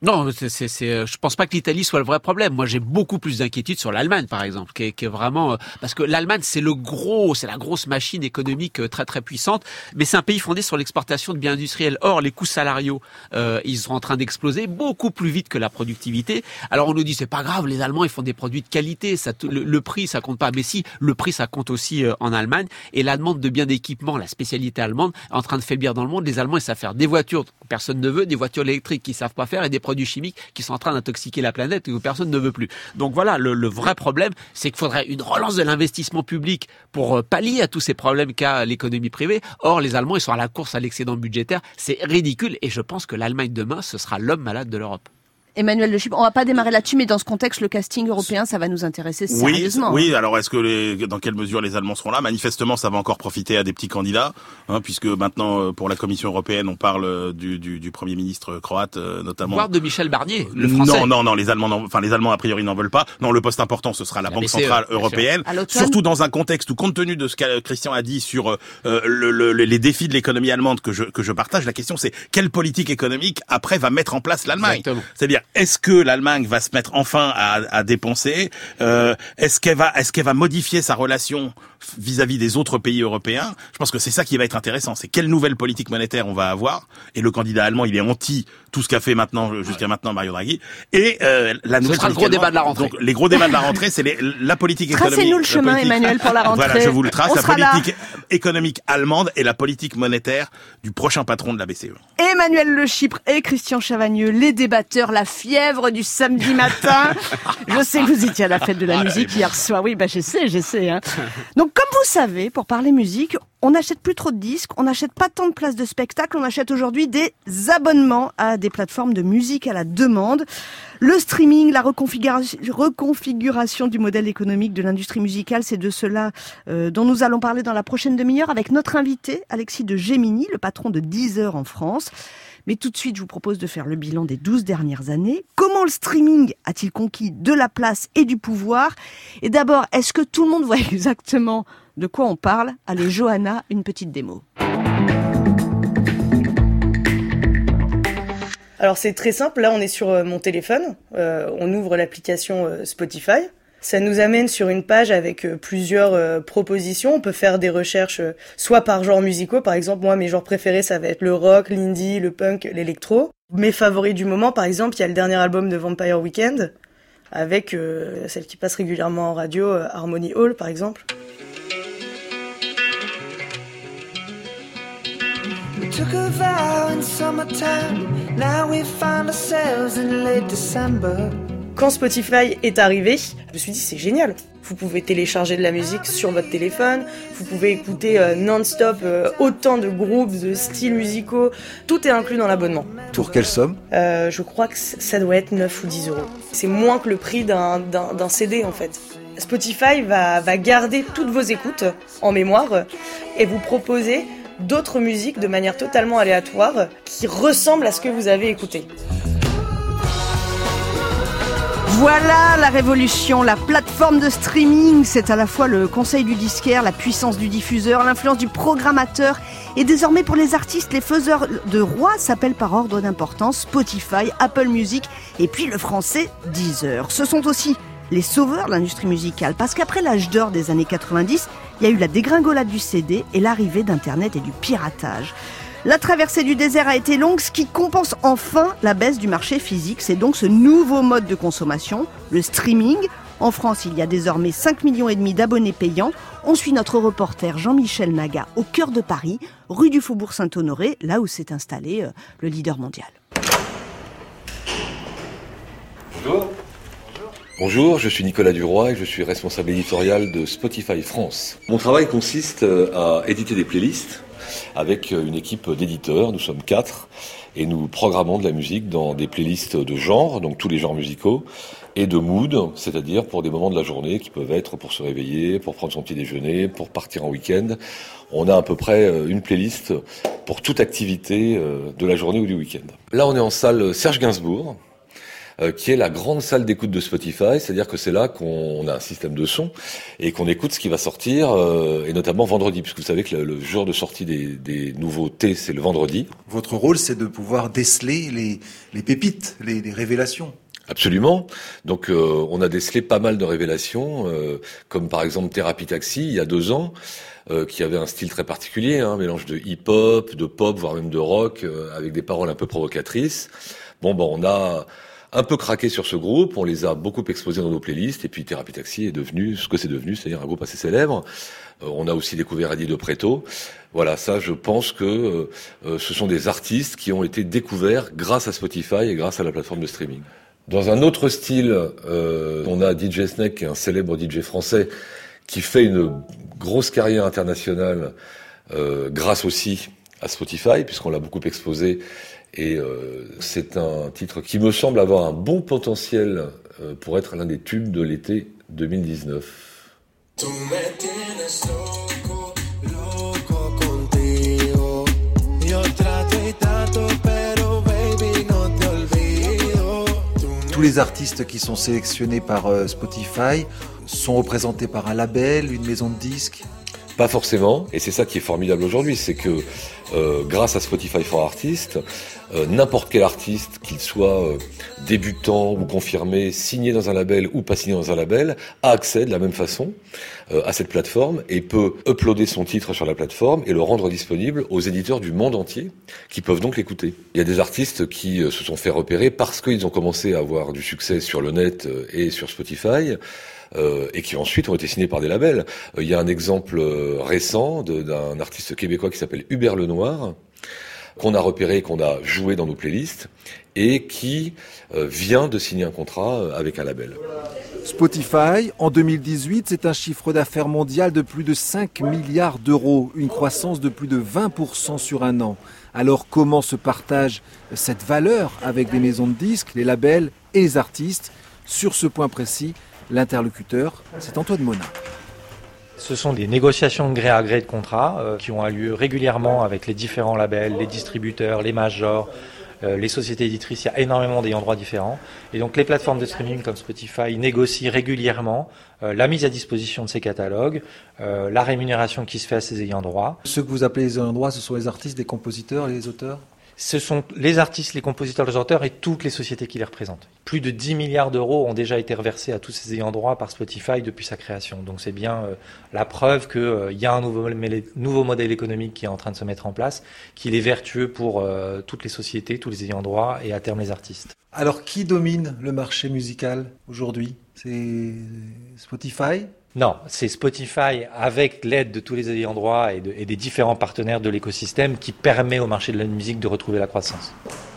Non, c'est, c'est, c'est, je pense pas que l'Italie soit le vrai problème. Moi, j'ai beaucoup plus d'inquiétude sur l'Allemagne, par exemple, qui est, qui est vraiment parce que l'Allemagne, c'est le gros, c'est la grosse machine économique très très puissante, mais c'est un pays fondé sur l'exportation de biens industriels. Or, les coûts salariaux, euh, ils sont en train d'exploser beaucoup plus vite que la productivité. Alors, on nous dit c'est pas grave, les Allemands ils font des produits de qualité, ça, le, le prix ça compte pas. Mais si, le prix ça compte aussi euh, en Allemagne. Et la demande de biens d'équipement, la spécialité allemande, est en train de faiblir dans le monde. Les Allemands ils savent faire des voitures que personne ne veut, des voitures électriques qu'ils savent pas faire et des produits chimiques qui sont en train d'intoxiquer la planète et que personne ne veut plus. Donc voilà, le, le vrai problème, c'est qu'il faudrait une relance de l'investissement public pour pallier à tous ces problèmes qu'a l'économie privée. Or, les Allemands, ils sont à la course à l'excédent budgétaire. C'est ridicule et je pense que l'Allemagne demain, ce sera l'homme malade de l'Europe. Emmanuel Le Chypre, on va pas démarrer là-dessus, mais dans ce contexte, le casting européen, ça va nous intéresser sérieusement. Oui, oui. Alors, est-ce que les, dans quelle mesure les Allemands seront là? Manifestement, ça va encore profiter à des petits candidats, hein, puisque maintenant, pour la Commission européenne, on parle du, du, du Premier ministre croate, notamment. Voire de Michel Barnier, le français. Non, non, non. Les Allemands, enfin, les Allemands a priori n'en veulent pas. Non, le poste important, ce sera la, la Banque B C E, centrale européenne. Surtout dans un contexte où, compte tenu de ce que Christian a dit sur euh, le, le, les défis de l'économie allemande que je que je partage, la question c'est quelle politique économique après va mettre en place l'Allemagne. C'est-à-dire, est-ce que l'Allemagne va se mettre enfin à, à dépenser, euh, est-ce qu'elle va, est-ce qu'elle va modifier sa relation vis-à-vis des autres pays européens? Je pense que c'est ça qui va être intéressant. C'est quelle nouvelle politique monétaire on va avoir. Et le candidat allemand, il est anti tout ce qu'a fait maintenant, jusqu'à maintenant Mario Draghi. Et euh, la nouvelle. Ce sera le gros débat de la rentrée. Donc les gros débats de la rentrée, c'est les, la politique économique. Tracez-nous le chemin, politique, Emmanuel, pour la rentrée. Voilà, je vous le trace. On la politique là. économique allemande et la politique monétaire du prochain patron de la B C E. Emmanuel Le Chypre et Christian Chavagneux, les débatteurs, la fièvre du samedi matin. Je sais que vous étiez à la fête de la ah, musique bon. hier soir. Oui, bah je sais, je sais. Hein. Donc, comme vous savez, pour parler musique, on n'achète plus trop de disques, on n'achète pas tant de places de spectacle, on achète aujourd'hui des abonnements à des plateformes de musique à la demande. Le streaming, la reconfiguration, reconfiguration du modèle économique de l'industrie musicale, c'est de cela euh, dont nous allons parler dans la prochaine demi-heure avec notre invité, Alexis de Gemini, le patron de Deezer en France. Mais tout de suite, je vous propose de faire le bilan des douze dernières années. Comment le streaming a-t-il conquis de la place et du pouvoir? Et d'abord, est-ce que tout le monde voit exactement de quoi on parle? Allez, Johanna, une petite démo. Alors c'est très simple, là on est sur mon téléphone, euh, on ouvre l'application euh, Spotify. Ça nous amène sur une page avec euh, plusieurs euh, propositions. On peut faire des recherches euh, soit par genres musicaux. Par exemple, moi, mes genres préférés, ça va être le rock, l'indie, le punk, l'électro. Mes favoris du moment, par exemple, il y a le dernier album de Vampire Weekend, avec euh, celle qui passe régulièrement en radio, euh, Harmony Hall, par exemple. We took a vow in summertime, now we find ourselves in late December. Quand Spotify est arrivé, je me suis dit c'est génial. Vous pouvez télécharger de la musique sur votre téléphone, vous pouvez écouter euh, non-stop euh, autant de groupes, de styles musicaux, tout est inclus dans l'abonnement. Pour quelle somme ? euh, Je crois que ça doit être neuf ou dix euros. C'est moins que le prix d'un, d'un, d'un C D en fait. Spotify va, va garder toutes vos écoutes en mémoire et vous proposer d'autres musiques de manière totalement aléatoire qui ressemblent à ce que vous avez écouté. Voilà la révolution, la plateforme de streaming, c'est à la fois le conseil du disquaire, la puissance du diffuseur, l'influence du programmateur et désormais pour les artistes, les faiseurs de rois s'appellent par ordre d'importance Spotify, Apple Music et puis le français Deezer. Ce sont aussi les sauveurs de l'industrie musicale parce qu'après l'âge d'or des années quatre-vingt-dix, il y a eu la dégringolade du C D et l'arrivée d'Internet et du piratage. La traversée du désert a été longue, ce qui compense enfin la baisse du marché physique. C'est donc ce nouveau mode de consommation, le streaming. En France, il y a désormais cinq millions et demi d'abonnés payants. On suit notre reporter Jean-Michel Naga au cœur de Paris, rue du Faubourg Saint-Honoré, là où s'est installé euh, le leader mondial. Bonjour. Bonjour, je suis Nicolas Duroy et je suis responsable éditorial de Spotify France. Mon travail consiste à éditer des playlists avec une équipe d'éditeurs, nous sommes quatre, et nous programmons de la musique dans des playlists de genre, donc tous les genres musicaux, et de mood, c'est-à-dire pour des moments de la journée qui peuvent être pour se réveiller, pour prendre son petit déjeuner, pour partir en week-end. On a à peu près une playlist pour toute activité de la journée ou du week-end. Là, on est en salle Serge Gainsbourg, euh, qui est la grande salle d'écoute de Spotify, c'est-à-dire que c'est là qu'on a un système de son et qu'on écoute ce qui va sortir, euh, et notamment vendredi, puisque vous savez que le, le jour de sortie des, des nouveautés, c'est le vendredi. Votre rôle, c'est de pouvoir déceler les, les pépites, les, les révélations. Absolument. Donc euh, on a décelé pas mal de révélations, euh, comme par exemple Thérapie Taxi, il y a deux ans, euh, qui avait un style très particulier, hein, un mélange de hip-hop, de pop, voire même de rock, euh, avec des paroles un peu provocatrices. Bon, ben on a un peu craqué sur ce groupe, on les a beaucoup exposés dans nos playlists, et puis Thérapie Taxi est devenu ce que c'est devenu, c'est-à-dire un groupe assez célèbre. Euh, on a aussi découvert Eddie de Preto. Voilà, ça, je pense que euh, ce sont des artistes qui ont été découverts grâce à Spotify et grâce à la plateforme de streaming. Dans un autre style, euh, on a D J Snake, qui est un célèbre D J français, qui fait une grosse carrière internationale euh, grâce aussi à Spotify, puisqu'on l'a beaucoup exposé. Et euh, c'est un titre qui me semble avoir un bon potentiel euh, pour être l'un des tubes de l'été deux mille dix-neuf. Tous les artistes qui sont sélectionnés par euh, Spotify sont représentés par un label, une maison de disques? Pas forcément, et c'est ça qui est formidable aujourd'hui, c'est que euh, grâce à Spotify for Artists, euh, n'importe quel artiste, qu'il soit euh, débutant ou confirmé, signé dans un label ou pas signé dans un label, a accès de la même façon euh, à cette plateforme et peut uploader son titre sur la plateforme et le rendre disponible aux éditeurs du monde entier qui peuvent donc l'écouter. Il y a des artistes qui euh, se sont fait repérer parce qu'ils ont commencé à avoir du succès sur le net euh, et sur Spotify. Euh, et qui ensuite ont été signés par des labels. Euh, il y a un exemple euh, récent de, d'un artiste québécois qui s'appelle Hubert Lenoir, qu'on a repéré, qu'on a joué dans nos playlists, et qui euh, vient de signer un contrat euh, avec un label. Spotify, en deux mille dix-huit, c'est un chiffre d'affaires mondial de plus de cinq milliards d'euros, une croissance de plus de vingt pour cent sur un an. Alors comment se partage cette valeur avec les maisons de disques, les labels et les artistes? Sur ce point précis, l'interlocuteur, c'est Antoine Monin. Ce sont des négociations de gré à gré de contrats euh, qui ont lieu régulièrement avec les différents labels, les distributeurs, les majors, euh, les sociétés éditrices. Il y a énormément d'ayants droit différents. Et donc les plateformes de streaming comme Spotify négocient régulièrement euh, la mise à disposition de ces catalogues, euh, la rémunération qui se fait à ces ayants droit. Ceux que vous appelez les ayants droit, ce sont les artistes, les compositeurs, les auteurs? Ce sont les artistes, les compositeurs, les auteurs et toutes les sociétés qui les représentent. Plus de dix milliards d'euros ont déjà été reversés à tous ces ayants droit par Spotify depuis sa création. Donc c'est bien euh, la preuve qu'il euh, y a un nouveau, nouveau modèle économique qui est en train de se mettre en place, qu'il est vertueux pour euh, toutes les sociétés, tous les ayants droit et à terme les artistes. Alors qui domine le marché musical aujourd'hui? C'est Spotify ? Non, c'est Spotify avec l'aide de tous les ayants droit et, de, et des différents partenaires de l'écosystème qui permet au marché de la musique de retrouver la croissance.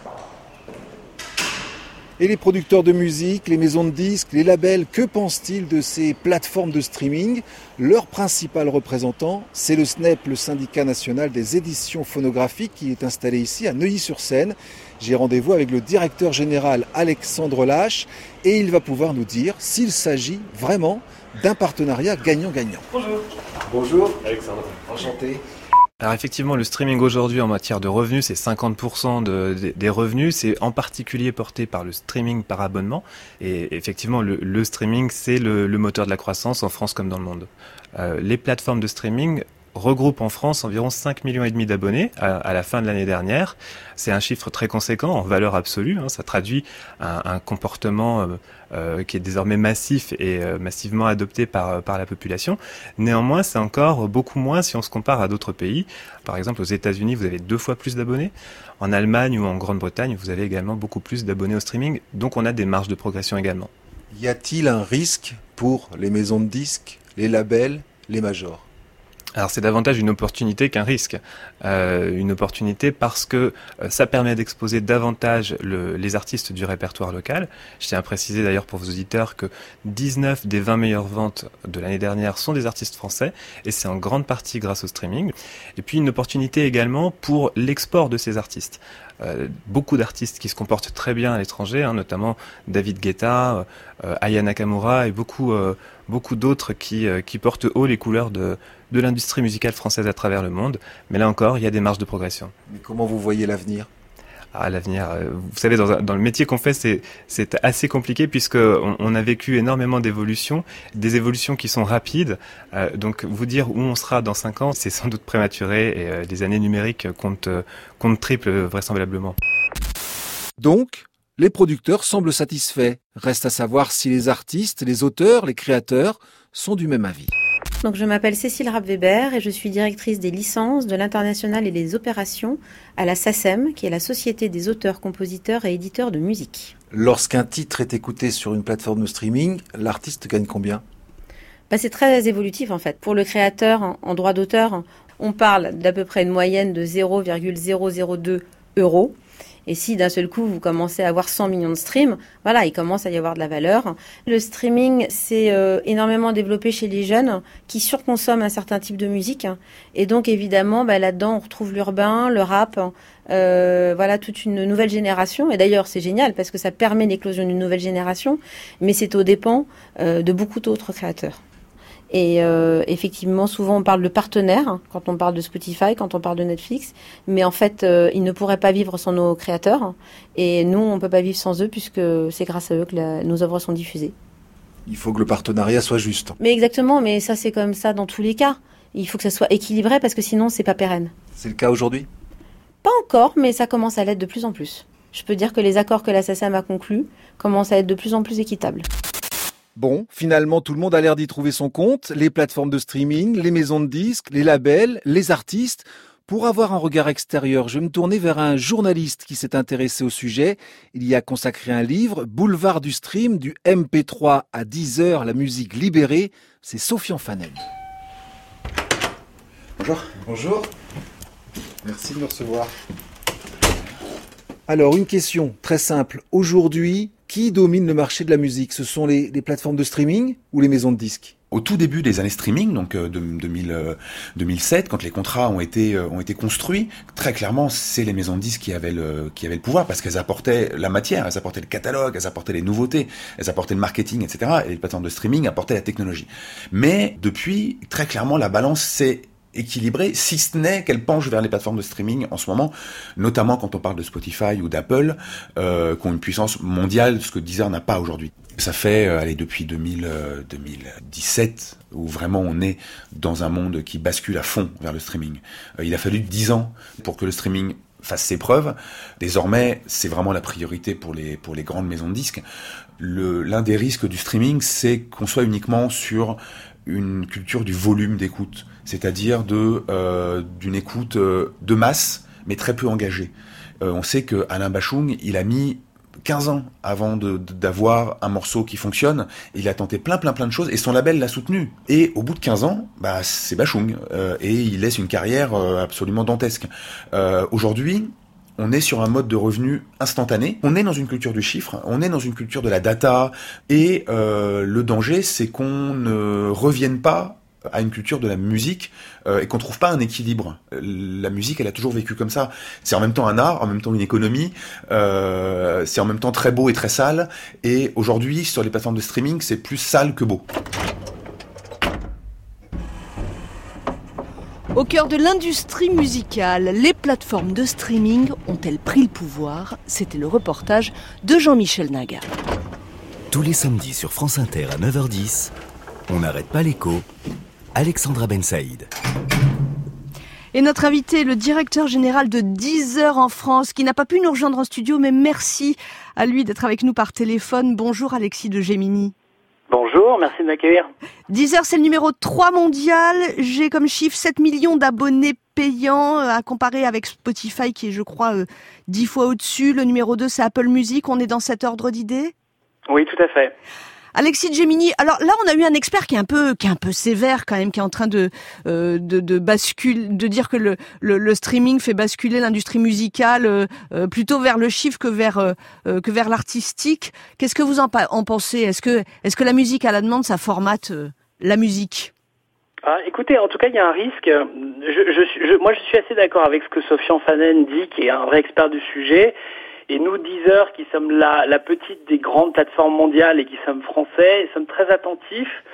Et les producteurs de musique, les maisons de disques, les labels, que pensent-ils de ces plateformes de streaming? Leur principal représentant, c'est le S N E P, le syndicat national des éditions phonographiques, qui est installé ici à Neuilly-sur-Seine. J'ai rendez-vous avec le directeur général Alexandre Lache et il va pouvoir nous dire s'il s'agit vraiment d'un partenariat gagnant-gagnant. Bonjour. Bonjour. Alexandre. Enchanté. Alors effectivement, le streaming aujourd'hui en matière de revenus, c'est cinquante pour cent de, de, des revenus. C'est en particulier porté par le streaming par abonnement. Et effectivement, le, le streaming, c'est le, le moteur de la croissance en France comme dans le monde. Euh, les plateformes de streaming regroupe en France environ cinq millions et demi d'abonnés à, à la fin de l'année dernière. C'est un chiffre très conséquent en valeur absolue. Hein. Ça traduit un, un comportement euh, euh, qui est désormais massif et euh, massivement adopté par, par la population. Néanmoins, c'est encore beaucoup moins si on se compare à d'autres pays. Par exemple, aux États-Unis, vous avez deux fois plus d'abonnés. En Allemagne ou en Grande-Bretagne, vous avez également beaucoup plus d'abonnés au streaming. Donc, on a des marges de progression également. Y a-t-il un risque pour les maisons de disques, les labels, les majors ? Alors c'est davantage une opportunité qu'un risque. Euh, une opportunité parce que euh, ça permet d'exposer davantage le, les artistes du répertoire local. Je tiens à préciser d'ailleurs pour vos auditeurs que dix-neuf des vingt meilleures ventes de l'année dernière sont des artistes français et c'est en grande partie grâce au streaming. Et puis une opportunité également pour l'export de ces artistes. Euh, beaucoup d'artistes qui se comportent très bien à l'étranger, hein, notamment David Guetta, euh, Aya Nakamura et beaucoup, euh, beaucoup d'autres qui, euh, qui portent haut les couleurs de, de l'industrie musicale française à travers le monde. Mais là encore, il y a des marges de progression. Mais comment vous voyez l'avenir ? à l'avenir. Vous savez, dans, un, dans le métier qu'on fait, c'est, c'est assez compliqué puisque on, on a vécu énormément d'évolutions, des évolutions qui sont rapides. Euh, donc, vous dire où on sera dans cinq ans, c'est sans doute prématuré et euh, les années numériques comptent, comptent triple vraisemblablement. Donc, les producteurs semblent satisfaits. Reste à savoir si les artistes, les auteurs, les créateurs sont du même avis. Donc, je m'appelle Cécile Rapp-Weber et je suis directrice des licences, de l'international et des opérations à la SACEM, qui est la Société des auteurs, compositeurs et éditeurs de musique. Lorsqu'un titre est écouté sur une plateforme de streaming, l'artiste gagne combien ? Bah, c'est très évolutif en fait. Pour le créateur, en droit d'auteur, on parle d'à peu près une moyenne de zéro virgule zéro zéro deux euros. Et si d'un seul coup vous commencez à avoir cent millions de streams, voilà, il commence à y avoir de la valeur. Le streaming, c'est euh, énormément développé chez les jeunes qui surconsomment un certain type de musique. Et donc évidemment, bah, là-dedans, on retrouve l'urbain, le rap, euh, voilà, toute une nouvelle génération. Et d'ailleurs, c'est génial parce que ça permet l'éclosion d'une nouvelle génération, mais c'est aux dépens euh, de beaucoup d'autres créateurs. Et euh, effectivement, souvent on parle de partenaires quand on parle de Spotify, quand on parle de Netflix, mais en fait, euh, ils ne pourraient pas vivre sans nos créateurs. Et nous, on ne peut pas vivre sans eux puisque c'est grâce à eux que la, nos œuvres sont diffusées. Il faut que le partenariat soit juste. Mais exactement, mais ça c'est comme ça dans tous les cas. Il faut que ça soit équilibré parce que sinon c'est pas pérenne. C'est le cas aujourd'hui ? Pas encore, mais ça commence à l'être de plus en plus. Je peux dire que les accords que la SACEM a conclus commencent à être de plus en plus équitables. Bon, finalement, tout le monde a l'air d'y trouver son compte. Les plateformes de streaming, les maisons de disques, les labels, les artistes. Pour avoir un regard extérieur, je vais me tourner vers un journaliste qui s'est intéressé au sujet. Il y a consacré un livre, Boulevard du stream, du M P trois à Deezer, la musique libérée. C'est Sofian Fanen. Bonjour. Bonjour. Merci de me recevoir. Alors, une question très simple. Aujourd'hui, qui domine le marché de la musique ? Ce sont les, les plateformes de streaming ou les maisons de disques ? Au tout début des années streaming, donc de deux mille, deux mille sept, quand les contrats ont été ont été construits, très clairement, c'est les maisons de disques qui avaient le qui avaient le pouvoir parce qu'elles apportaient la matière, elles apportaient le catalogue, elles apportaient les nouveautés, elles apportaient le marketing, et cetera. Et les plateformes de streaming apportaient la technologie. Mais depuis, très clairement, la balance s'est équilibrée, si ce n'est qu'elle penche vers les plateformes de streaming en ce moment, notamment quand on parle de Spotify ou d'Apple, euh, qui ont une puissance mondiale, ce que Deezer n'a pas aujourd'hui. Ça fait, euh, allez, depuis deux mille, euh, deux mille dix-sept, où vraiment on est dans un monde qui bascule à fond vers le streaming. Euh, il a fallu dix ans pour que le streaming fasse ses preuves. Désormais, c'est vraiment la priorité pour les, pour les grandes maisons de disques. Le, l'un des risques du streaming, c'est qu'on soit uniquement sur une culture du volume d'écoute, c'est-à-dire de euh, d'une écoute euh, de masse, mais très peu engagée. Euh, on sait que Alain Bachung, il a mis quinze ans avant de, de, d'avoir un morceau qui fonctionne. Il a tenté plein, plein, plein de choses et son label l'a soutenu. Et au bout de quinze ans, bah, c'est Bachung. Euh, et il laisse une carrière euh, absolument dantesque. Euh, aujourd'hui, on est sur un mode de revenu instantané. On est dans une culture du chiffre, on est dans une culture de la data. Et euh, le danger, c'est qu'on ne revienne pas à une culture de la musique euh, et qu'on trouve pas un équilibre. La musique, elle a toujours vécu comme ça. C'est en même temps un art, en même temps une économie. Euh, c'est en même temps très beau et très sale. Et aujourd'hui, sur les plateformes de streaming, c'est plus sale que beau. Au cœur de l'industrie musicale, les plateformes de streaming ont-elles pris le pouvoir ? C'était le reportage de Jean-Michel Naga. Tous les samedis sur France Inter à neuf heures dix, on n'arrête pas l'écho. Alexandra Ben Saïd. Et notre invité, le directeur général de Deezer en France, qui n'a pas pu nous rejoindre en studio, mais merci à lui d'être avec nous par téléphone. Bonjour Alexis de Gemini. Bonjour, merci de m'accueillir. Deezer, c'est le numéro trois mondial. J'ai comme chiffre sept millions d'abonnés payants à comparer avec Spotify qui est, je crois, dix fois au-dessus. Le numéro deux, c'est Apple Music. On est dans cet ordre d'idées ? Oui, tout à fait. Alexis de Gemini, alors là on a eu un expert qui est un peu qui est un peu sévère quand même, qui est en train de euh, de, de basculer, de dire que le, le, le streaming fait basculer l'industrie musicale euh, plutôt vers le chiffre que vers euh, que vers l'artistique. Qu'est-ce que vous en, en pensez ? Est-ce que est-ce que la musique à la demande, ça formate euh, la musique ? Ah, écoutez, en tout cas, il y a un risque. Je, je, je, moi, je suis assez d'accord avec ce que Sofian Fanen dit, qui est un vrai expert du sujet. Et nous, Deezer, qui sommes la, la petite des grandes plateformes mondiales et qui sommes français, sommes très attentifs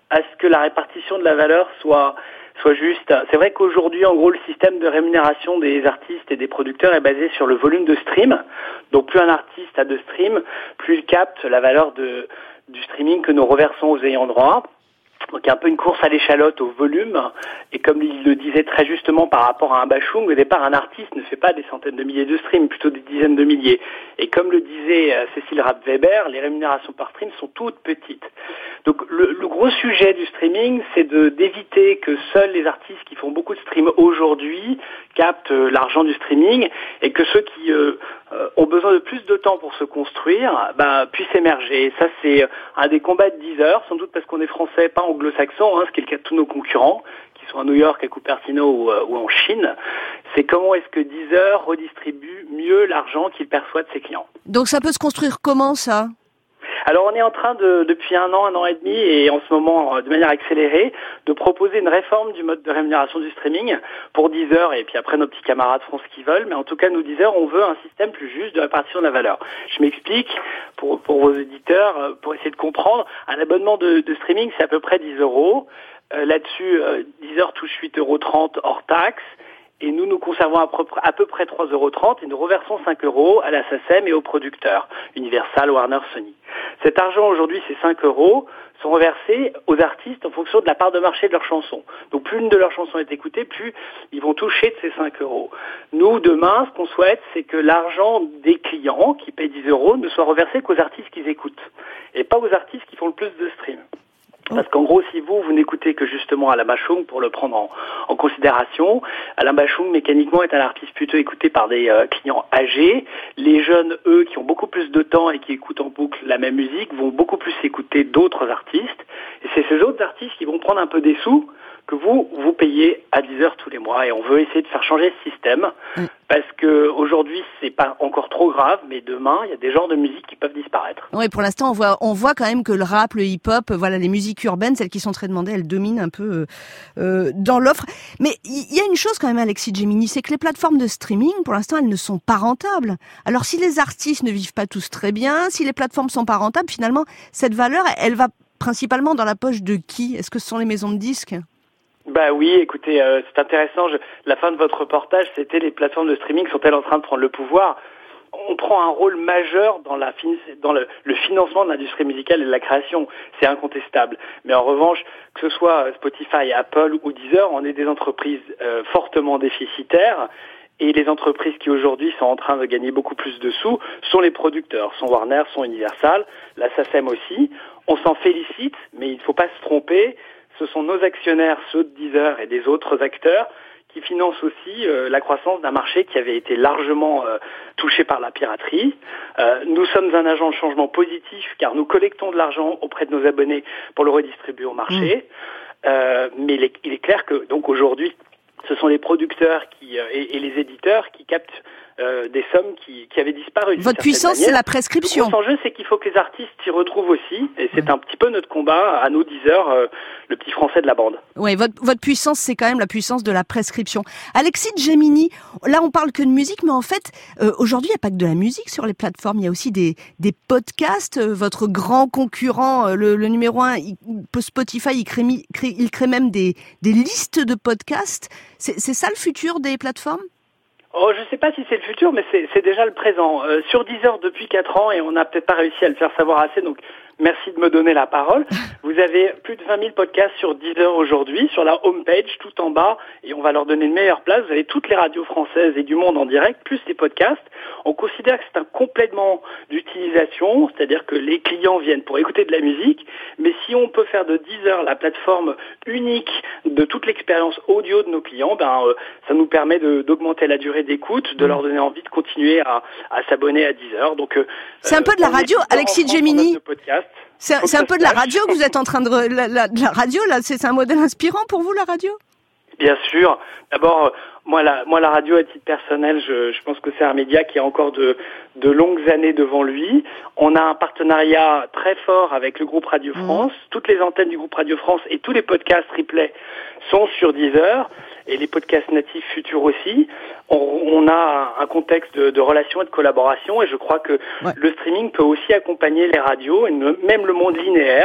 à ce que la répartition de la valeur soit soit juste. C'est vrai qu'aujourd'hui, en gros, le système de rémunération des artistes et des producteurs est basé sur le volume de stream. Donc plus un artiste a de stream, plus il capte la valeur de du streaming que nous reversons aux ayants droit. Donc il y a un peu une course à l'échalote au volume, et comme il le disait très justement par rapport à un bashung, au départ un artiste ne fait pas des centaines de milliers de streams, plutôt des dizaines de milliers. Et comme le disait Cécile Rapp-Weber, les rémunérations par stream sont toutes petites. Donc le, le gros sujet du streaming, c'est de d'éviter que seuls les artistes qui font beaucoup de streams aujourd'hui captent euh, l'argent du streaming, et que ceux qui euh, euh, ont besoin de plus de temps pour se construire bah, puissent émerger. Et ça, c'est un des combats de Deezer, sans doute parce qu'on est français, pas anglo-saxon, hein, ce qui est le cas de tous nos concurrents, qui sont à New York, à Cupertino ou, euh, ou en Chine. C'est comment est-ce que Deezer redistribue mieux l'argent qu'il perçoit de ses clients. Donc ça peut se construire comment, ça ? Alors on est en train de, depuis un an, un an et demi, et en ce moment de manière accélérée, de proposer une réforme du mode de rémunération du streaming pour Deezer, et puis après nos petits camarades feront ce qu'ils veulent, mais en tout cas nous Deezer, on veut un système plus juste de répartition de la valeur. Je m'explique pour, pour vos auditeurs, pour essayer de comprendre. Un abonnement de, de streaming, c'est à peu près dix euros. Euh, là-dessus, euh, Deezer touche huit euros trente hors taxe. Et nous, nous conservons à peu, à peu près trois euros trente et nous reversons cinq euros à la S A C E M et aux producteurs, Universal, Warner, Sony. Cet argent, aujourd'hui, ces cinq euros, sont reversés aux artistes en fonction de la part de marché de leurs chansons. Donc plus une de leurs chansons est écoutée, plus ils vont toucher de ces cinq euros. Nous, demain, ce qu'on souhaite, c'est que l'argent des clients qui payent dix euros ne soit reversé qu'aux artistes qu'ils écoutent, et pas aux artistes qui font le plus de streams. Parce qu'en gros, si vous, vous n'écoutez que justement Alain Bashung, pour le prendre en, en considération, Alain Bashung, mécaniquement, est un artiste plutôt écouté par des euh, clients âgés. Les jeunes, eux, qui ont beaucoup plus de temps et qui écoutent en boucle la même musique, vont beaucoup plus écouter d'autres artistes. Et c'est ces autres artistes qui vont prendre un peu des sous que vous, vous payez à Deezer tous les mois. Et on veut essayer de faire changer ce système, mmh. parce que aujourd'hui, c'est pas encore trop grave, mais demain, il y a des genres de musique qui peuvent disparaître. Oui, pour l'instant, on voit, on voit quand même que le rap, le hip-hop, voilà, les musiques urbaines, celles qui sont très demandées, elles dominent un peu euh, dans l'offre. Mais il y a une chose quand même, Alexis Gemini, c'est que les plateformes de streaming, pour l'instant, elles ne sont pas rentables. Alors, si les artistes ne vivent pas tous très bien, si les plateformes sont pas rentables, finalement, cette valeur, elle va principalement dans la poche de qui ? Est-ce que ce sont les maisons de disques ? Bah oui, écoutez, euh, c'est intéressant. Je, la fin de votre reportage, c'était les plateformes de streaming sont-elles en train de prendre le pouvoir ? On prend un rôle majeur dans, la, dans le, le financement de l'industrie musicale et de la création, c'est incontestable. Mais en revanche, que ce soit Spotify, Apple ou Deezer, on est des entreprises euh, fortement déficitaires. Et les entreprises qui aujourd'hui sont en train de gagner beaucoup plus de sous sont les producteurs, sont Warner, sont Universal, la S A C E M aussi. On s'en félicite, mais il ne faut pas se tromper. Ce sont nos actionnaires, ceux de Deezer et des autres acteurs, qui financent aussi euh, la croissance d'un marché qui avait été largement euh, touché par la piraterie. Euh, nous sommes un agent de changement positif car nous collectons de l'argent auprès de nos abonnés pour le redistribuer au marché. Mmh. Euh, mais il est, il est clair que donc aujourd'hui, ce sont les producteurs qui, euh, et, et les éditeurs qui captent euh, des sommes qui, qui avaient disparu. Votre puissance, c'est la prescription. Le gros enjeu, c'est qu'il faut que les artistes s'y retrouvent aussi, et c'est mmh. un petit peu notre combat à nous, Deezer, euh, le petit français de la bande. Oui, votre, votre puissance, c'est quand même la puissance de la prescription. Alexis Gemini, là, on parle que de musique, mais en fait, euh, aujourd'hui, il n'y a pas que de la musique sur les plateformes, il y a aussi des, des podcasts. Euh, votre grand concurrent, euh, le, le numéro un, il, Spotify, il crée, crée, il crée même des, des listes de podcasts. C'est, c'est ça le futur des plateformes ? Oh, je ne sais pas si c'est le futur, mais c'est, c'est déjà le présent. Euh, sur Deezer depuis quatre ans, et on n'a peut-être pas réussi à le faire savoir assez, donc merci de me donner la parole. Vous avez plus de vingt mille podcasts sur Deezer aujourd'hui, sur la homepage, tout en bas, et on va leur donner une meilleure place. Vous avez toutes les radios françaises et du monde en direct, plus les podcasts. On considère que c'est un complément d'utilisation, c'est-à-dire que les clients viennent pour écouter de la musique, mais si on peut faire de Deezer la plateforme unique de toute l'expérience audio de nos clients, ben euh, ça nous permet de, d'augmenter la durée d'écoute, de leur donner envie de continuer à, à s'abonner à Deezer. Donc, euh, c'est un peu de la radio, Alexis Gemini. C'est, c'est un peu de la radio que vous êtes en train de... La, la, la radio, là, c'est, c'est un modèle inspirant pour vous, la radio ? Bien sûr. D'abord, moi la, moi, la radio, à titre personnel, je, je pense que c'est un média qui a encore de, de longues années devant lui. On a un partenariat très fort avec le groupe Radio France. Mmh. Toutes les antennes du groupe Radio France et tous les podcasts replay sont sur Deezer. Et les podcasts natifs futurs aussi. On, on a un contexte de, de relation et de collaboration, et je crois que ouais. le streaming peut aussi accompagner les radios, et même le monde linéaire,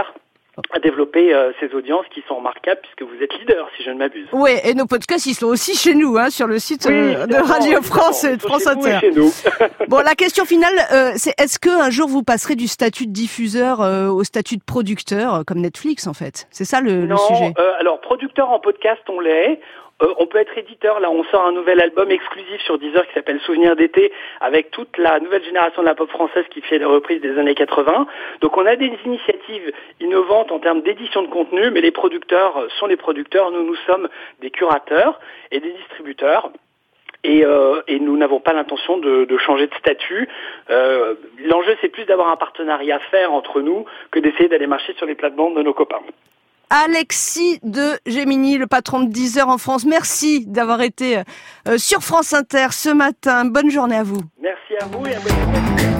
à développer euh, ces audiences qui sont remarquables puisque vous êtes leader, si je ne m'abuse. Oui, et nos podcasts, ils sont aussi chez nous, hein, sur le site Oui, euh, de Radio France et de France Inter. Chez nous. Bon, la question finale, euh, c'est est-ce qu'un jour vous passerez du statut de diffuseur euh, au statut de producteur, euh, comme Netflix en fait? C'est ça le, non, le sujet. Euh, alors, producteur en podcast, on l'est. Euh, on peut être éditeur. Là, on sort un nouvel album exclusif sur Deezer qui s'appelle Souvenirs d'été, avec toute la nouvelle génération de la pop française qui fait des reprises des années quatre-vingts. Donc, on a des initiatives innovantes en termes d'édition de contenu, mais les producteurs sont les producteurs. Nous, nous sommes des curateurs et des distributeurs. Et, euh, et nous n'avons pas l'intention de, de changer de statut. Euh, l'enjeu, c'est plus d'avoir un partenariat faire entre nous que d'essayer d'aller marcher sur les plates-bandes de nos copains. Alexis de Gemini, le patron de Deezer en France. Merci d'avoir été euh, sur France Inter ce matin. Bonne journée à vous. Merci à vous et à bonne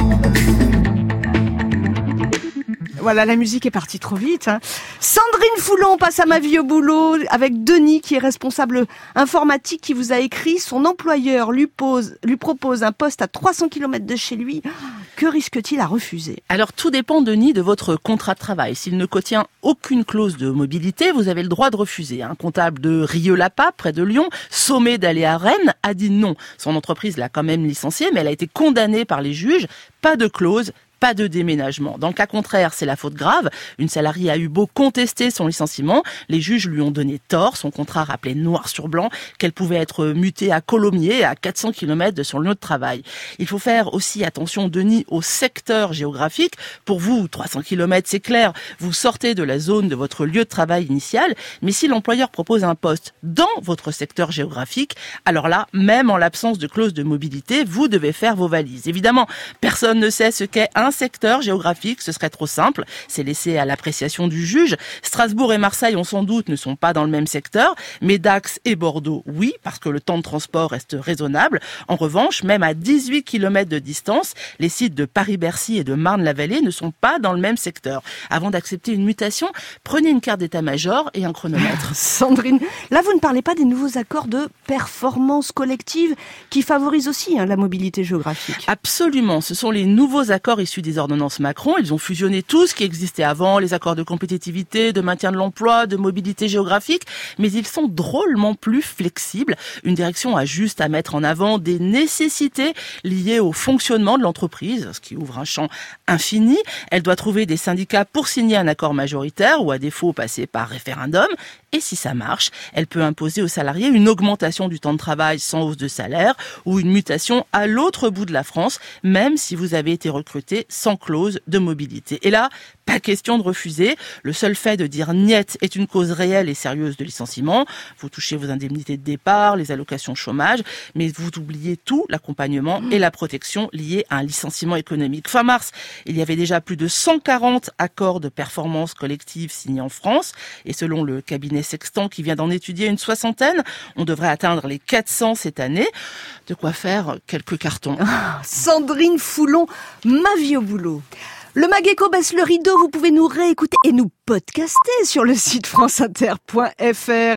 Voilà, la musique est partie trop vite. Hein. Sandrine Foulon passe à Ma vie au boulot avec Denis, qui est responsable informatique, qui vous a écrit. Son employeur lui, pose, lui propose un poste à trois cents kilomètres de chez lui. Que risque-t-il à refuser? Alors, tout dépend, Denis, de votre contrat de travail. S'il ne contient aucune clause de mobilité, vous avez le droit de refuser. Un comptable de Rieux-la-Pape, près de Lyon, sommé d'aller à Rennes, a dit non. Son entreprise l'a quand même licencié, mais elle a été condamnée par les juges. Pas de clause. Pas de déménagement. Dans le cas contraire, c'est la faute grave. Une salariée a eu beau contester son licenciement, les juges lui ont donné tort. Son contrat rappelait noir sur blanc qu'elle pouvait être mutée à Colomiers, à quatre cents kilomètres de son lieu de travail. Il faut faire aussi attention, Denis, au secteur géographique. Pour vous, trois cents kilomètres, c'est clair, vous sortez de la zone de votre lieu de travail initial, mais si l'employeur propose un poste dans votre secteur géographique, alors là, même en l'absence de clause de mobilité, vous devez faire vos valises. Évidemment, personne ne sait ce qu'est un secteur géographique, ce serait trop simple, c'est laissé à l'appréciation du juge. Strasbourg et Marseille, on sans doute, ne sont pas dans le même secteur, mais Dax et Bordeaux, oui, parce que le temps de transport reste raisonnable. En revanche, même à dix-huit kilomètres de distance, les sites de Paris-Bercy et de Marne-la-Vallée ne sont pas dans le même secteur. Avant d'accepter une mutation, prenez une carte d'état-major et un chronomètre. Sandrine, là vous ne parlez pas des nouveaux accords de performance collective qui favorisent aussi hein, la mobilité géographique. Absolument, ce sont les nouveaux accords issus des ordonnances Macron. Ils ont fusionné tout ce qui existait avant, les accords de compétitivité, de maintien de l'emploi, de mobilité géographique, mais ils sont drôlement plus flexibles. Une direction a juste à mettre en avant des nécessités liées au fonctionnement de l'entreprise, ce qui ouvre un champ infini. Elle doit trouver des syndicats pour signer un accord majoritaire ou à défaut passer par référendum. Et si ça marche, elle peut imposer aux salariés une augmentation du temps de travail sans hausse de salaire ou une mutation à l'autre bout de la France, même si vous avez été recruté sans clause de mobilité. Et là, pas question de refuser. Le seul fait de dire niet est une cause réelle et sérieuse de licenciement. Vous touchez vos indemnités de départ, les allocations chômage, mais vous oubliez tout, l'accompagnement et la protection liés à un licenciement économique. Fin mars, il y avait déjà plus de cent quarante accords de performance collective signés en France. Et selon le cabinet Sextant qui vient d'en étudier une soixantaine, on devrait atteindre les quatre cents cette année. De quoi faire quelques cartons. Ah, Sandrine Foulon, Ma vie au boulot. Le Mageco baisse le rideau, vous pouvez nous réécouter et nous podcaster sur le site franceinter point fr.